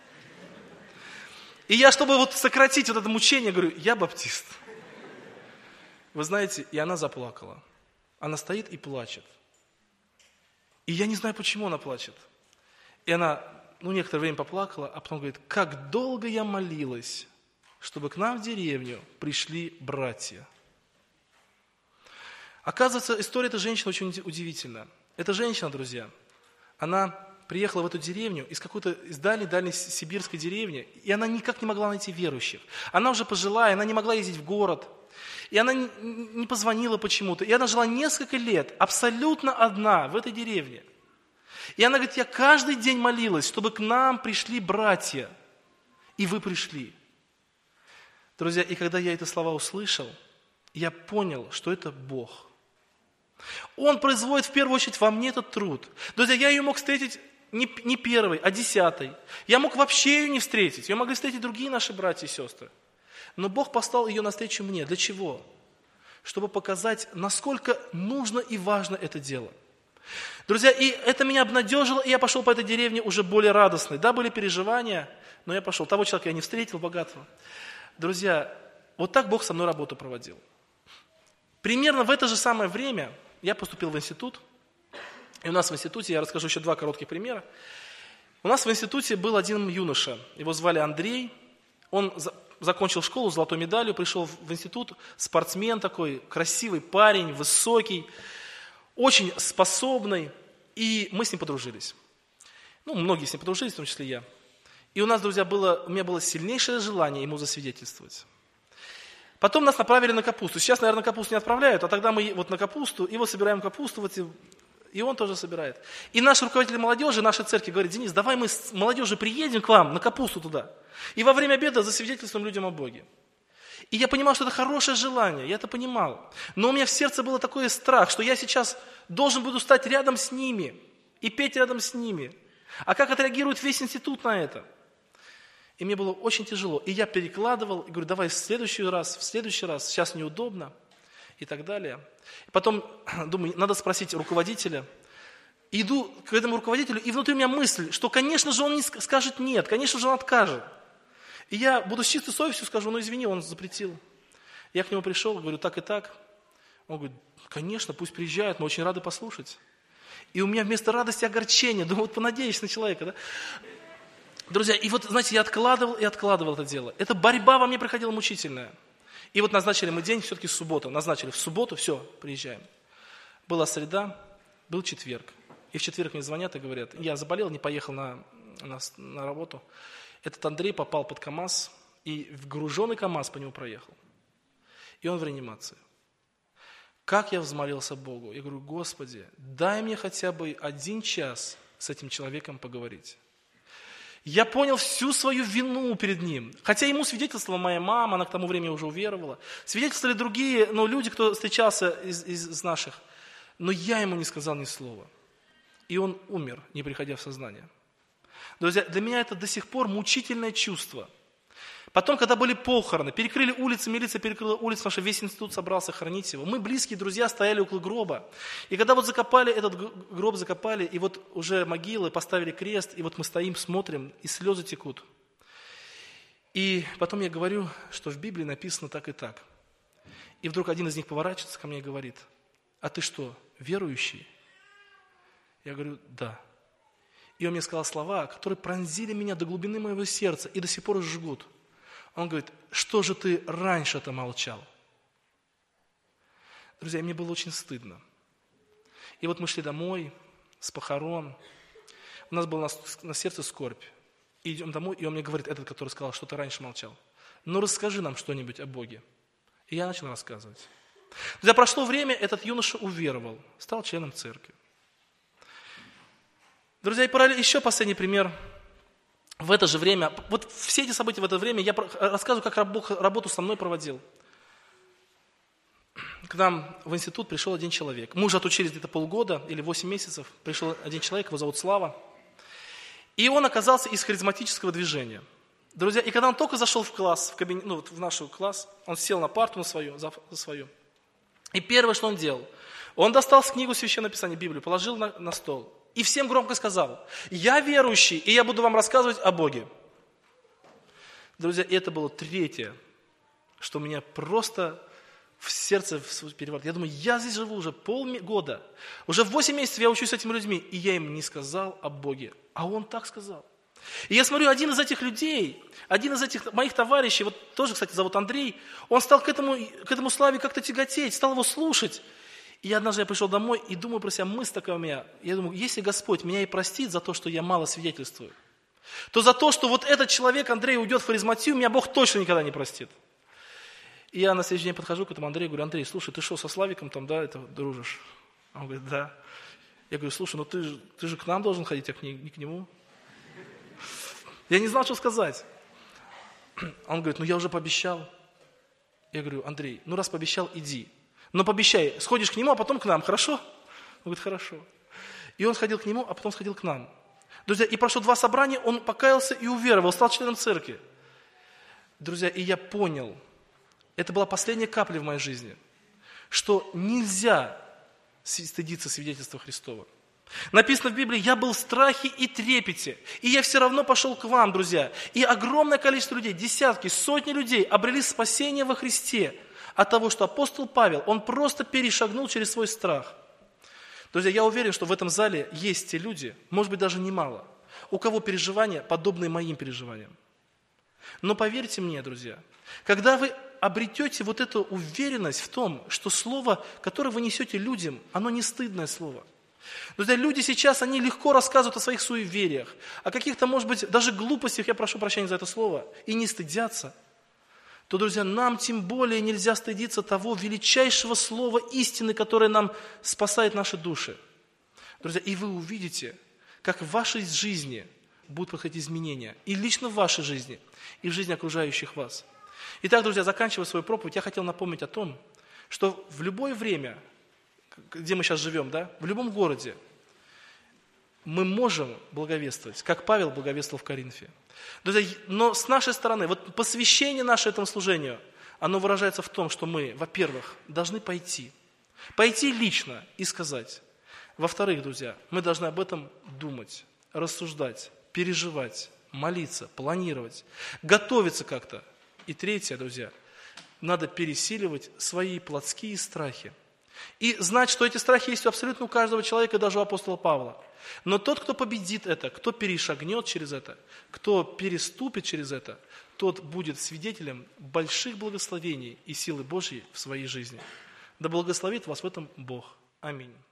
И я, чтобы вот сократить вот это мучение, говорю: я баптист. Вы знаете, и она заплакала. Она стоит и плачет. И я не знаю, почему она плачет. И она, некоторое время поплакала, а потом говорит: как долго я молилась, чтобы к нам в деревню пришли братья. Оказывается, история этой женщины очень удивительна. Эта женщина, друзья, она приехала в эту деревню из дальней сибирской деревни, и она никак не могла найти верующих. Она уже пожилая, она не могла ездить в город, и она не позвонила почему-то. И она жила несколько лет абсолютно одна в этой деревне. И она говорит: я каждый день молилась, чтобы к нам пришли братья, и вы пришли. Друзья, и когда я эти слова услышал, я понял, что это Бог. Он производит в первую очередь во мне этот труд. Друзья, я ее мог встретить не первой, а 10-й. Я мог вообще ее не встретить. Ее могли встретить другие наши братья и сестры. Но Бог послал ее навстречу мне. Для чего? Чтобы показать, насколько нужно и важно это дело. Друзья, и это меня обнадежило, и я пошел по этой деревне уже более радостный. Да, были переживания, но я пошел. Того человека я не встретил, богатого. Друзья, вот так Бог со мной работу проводил. Примерно в это же самое время я поступил в институт. И у нас в институте, я расскажу еще 2 коротких примера. У нас в институте был один юноша, его звали Андрей. Он закончил школу с золотой медалью, пришел в институт, спортсмен такой, красивый парень, высокий, очень способный. И мы с ним подружились. Многие с ним подружились, в том числе я. И у меня было сильнейшее желание ему засвидетельствовать. Потом нас направили на капусту. Сейчас, наверное, капусту не отправляют, а тогда мы на капусту, и собираем капусту, и он тоже собирает. И наш руководитель молодежи, нашей церкви говорит: Денис, давай мы с молодежью приедем к вам на капусту туда. И во время обеда засвидетельствуем людям о Боге. И я понимал, что это хорошее желание, я это понимал. Но у меня в сердце был такой страх, что я сейчас должен буду стать рядом с ними и петь рядом с ними. А как отреагирует весь институт на это? И мне было очень тяжело. И я перекладывал, и говорю: давай в следующий раз, сейчас неудобно, и так далее. Потом думаю, надо спросить руководителя. Иду к этому руководителю, и внутри у меня мысль, что, конечно же, он не скажет нет, конечно же, он откажет. И я буду с чистой совестью скажу: извини, он запретил. Я к нему пришел, говорю: так и так. Он говорит: конечно, пусть приезжают, мы очень рады послушать. И у меня вместо радости огорчение. Думаю, понадеюсь на человека, да? Друзья, и знаете, я откладывал это дело. Эта борьба во мне приходила мучительная. И назначили мы день, все-таки суббота. Назначили в субботу, все, приезжаем. Была среда, был четверг. И в четверг мне звонят и говорят: я заболел, не поехал на работу. Этот Андрей попал под КамАЗ, и в груженный КамАЗ по нему проехал. И он в реанимации. Как я взмолился Богу. Я говорю: Господи, дай мне хотя бы 1 час с этим человеком поговорить. Я понял всю свою вину перед ним. Хотя ему свидетельствовала моя мама, она к тому времени уже уверовала. Свидетельствовали другие люди, кто встречался из наших. Но я ему не сказал ни слова. И он умер, не приходя в сознание. Друзья, для меня это до сих пор мучительное чувство. Потом, когда были похороны, перекрыли улицы, милиция перекрыла улицу, потому что весь институт собрался хоронить его. Мы, близкие друзья, стояли около гроба. И когда закопали этот гроб, и уже могилы, поставили крест, и мы стоим, смотрим, и слезы текут. И потом я говорю, что в Библии написано так и так. И вдруг один из них поворачивается ко мне и говорит: а ты что, верующий? Я говорю: да. И он мне сказал слова, которые пронзили меня до глубины моего сердца и до сих пор жгут. Он говорит: что же ты раньше-то молчал? Друзья, мне было очень стыдно. И мы шли домой с похорон. У нас была на сердце скорбь. И идем домой, и он мне говорит, этот, который сказал, что ты раньше молчал: ну расскажи нам что-нибудь о Боге. И я начал рассказывать. Друзья, прошло время, этот юноша уверовал, стал членом церкви. Друзья, и еще последний пример. В это же время, все эти события в это время, я рассказываю, как Бог работу со мной проводил. К нам в институт пришел один человек. Мы уже отучились где-то полгода или 8 месяцев. Пришел один человек, его зовут Слава. И он оказался из харизматического движения. Друзья, и когда он только зашел в класс, в наш класс, он сел на парту за свою. И первое, что он делал, он достал книгу Священного Писания, Библию, положил на стол. И всем громко сказал: я верующий, и я буду вам рассказывать о Боге. Друзья, это было третье, что меня просто в сердце переворот. Я думаю, я здесь живу уже полгода. Уже 8 месяцев я учусь с этими людьми, и я им не сказал о Боге. А он так сказал. И я смотрю, один из этих людей, один из этих моих товарищей, тоже, кстати, зовут Андрей, он стал к этому Славе как-то тяготеть, стал его слушать. И однажды я пришел домой и думаю про себя, мысль такая у меня. Я думаю, если Господь меня и простит за то, что я мало свидетельствую, то за то, что этот человек, Андрей, уйдет в харизматию, меня Бог точно никогда не простит. И я на следующий день подхожу к этому Андрею, говорю: Андрей, слушай, ты что, со Славиком дружишь? Он говорит: да. Я говорю: слушай, ты же к нам должен ходить, а не к нему. Я не знал, что сказать. Он говорит: я уже пообещал. Я говорю: Андрей, раз пообещал, иди. Но пообещай, сходишь к нему, а потом к нам, хорошо? Он говорит: хорошо. И он сходил к нему, а потом сходил к нам. Друзья, и прошло 2 собрания, он покаялся и уверовал, стал членом церкви. Друзья, и я понял, это была последняя капля в моей жизни, что нельзя стыдиться свидетельства Христова. Написано в Библии: я был в страхе и трепете, и я все равно пошел к вам, друзья. И огромное количество людей, десятки, сотни людей обрели спасение во Христе от того, что апостол Павел, он просто перешагнул через свой страх. Друзья, я уверен, что в этом зале есть те люди, может быть, даже немало, у кого переживания подобны моим переживаниям. Но поверьте мне, друзья, когда вы обретете вот эту уверенность в том, что слово, которое вы несете людям, оно не стыдное слово. Друзья, люди сейчас, они легко рассказывают о своих суевериях, о каких-то, может быть, даже глупостях, я прошу прощения за это слово, и не стыдятся, то, друзья, нам тем более нельзя стыдиться того величайшего слова истины, которое нам спасает наши души. Друзья, и вы увидите, как в вашей жизни будут происходить изменения, и лично в вашей жизни, и в жизни окружающих вас. Итак, друзья, заканчивая свою проповедь, я хотел напомнить о том, что в любое время, где мы сейчас живем, да, в любом городе, мы можем благовествовать, как Павел благовествовал в Коринфе. Друзья, но с нашей стороны, вот посвящение наше этому служению, оно выражается в том, что мы, во-первых, должны пойти лично и сказать. Во-вторых, друзья, мы должны об этом думать, рассуждать, переживать, молиться, планировать, готовиться как-то. И третье, друзья, надо пересиливать свои плотские страхи. И знать, что эти страхи есть абсолютно у каждого человека, даже у апостола Павла. Но тот, кто победит это, кто перешагнет через это, кто переступит через это, тот будет свидетелем больших благословений и силы Божьей в своей жизни. Да благословит вас в этом Бог. Аминь.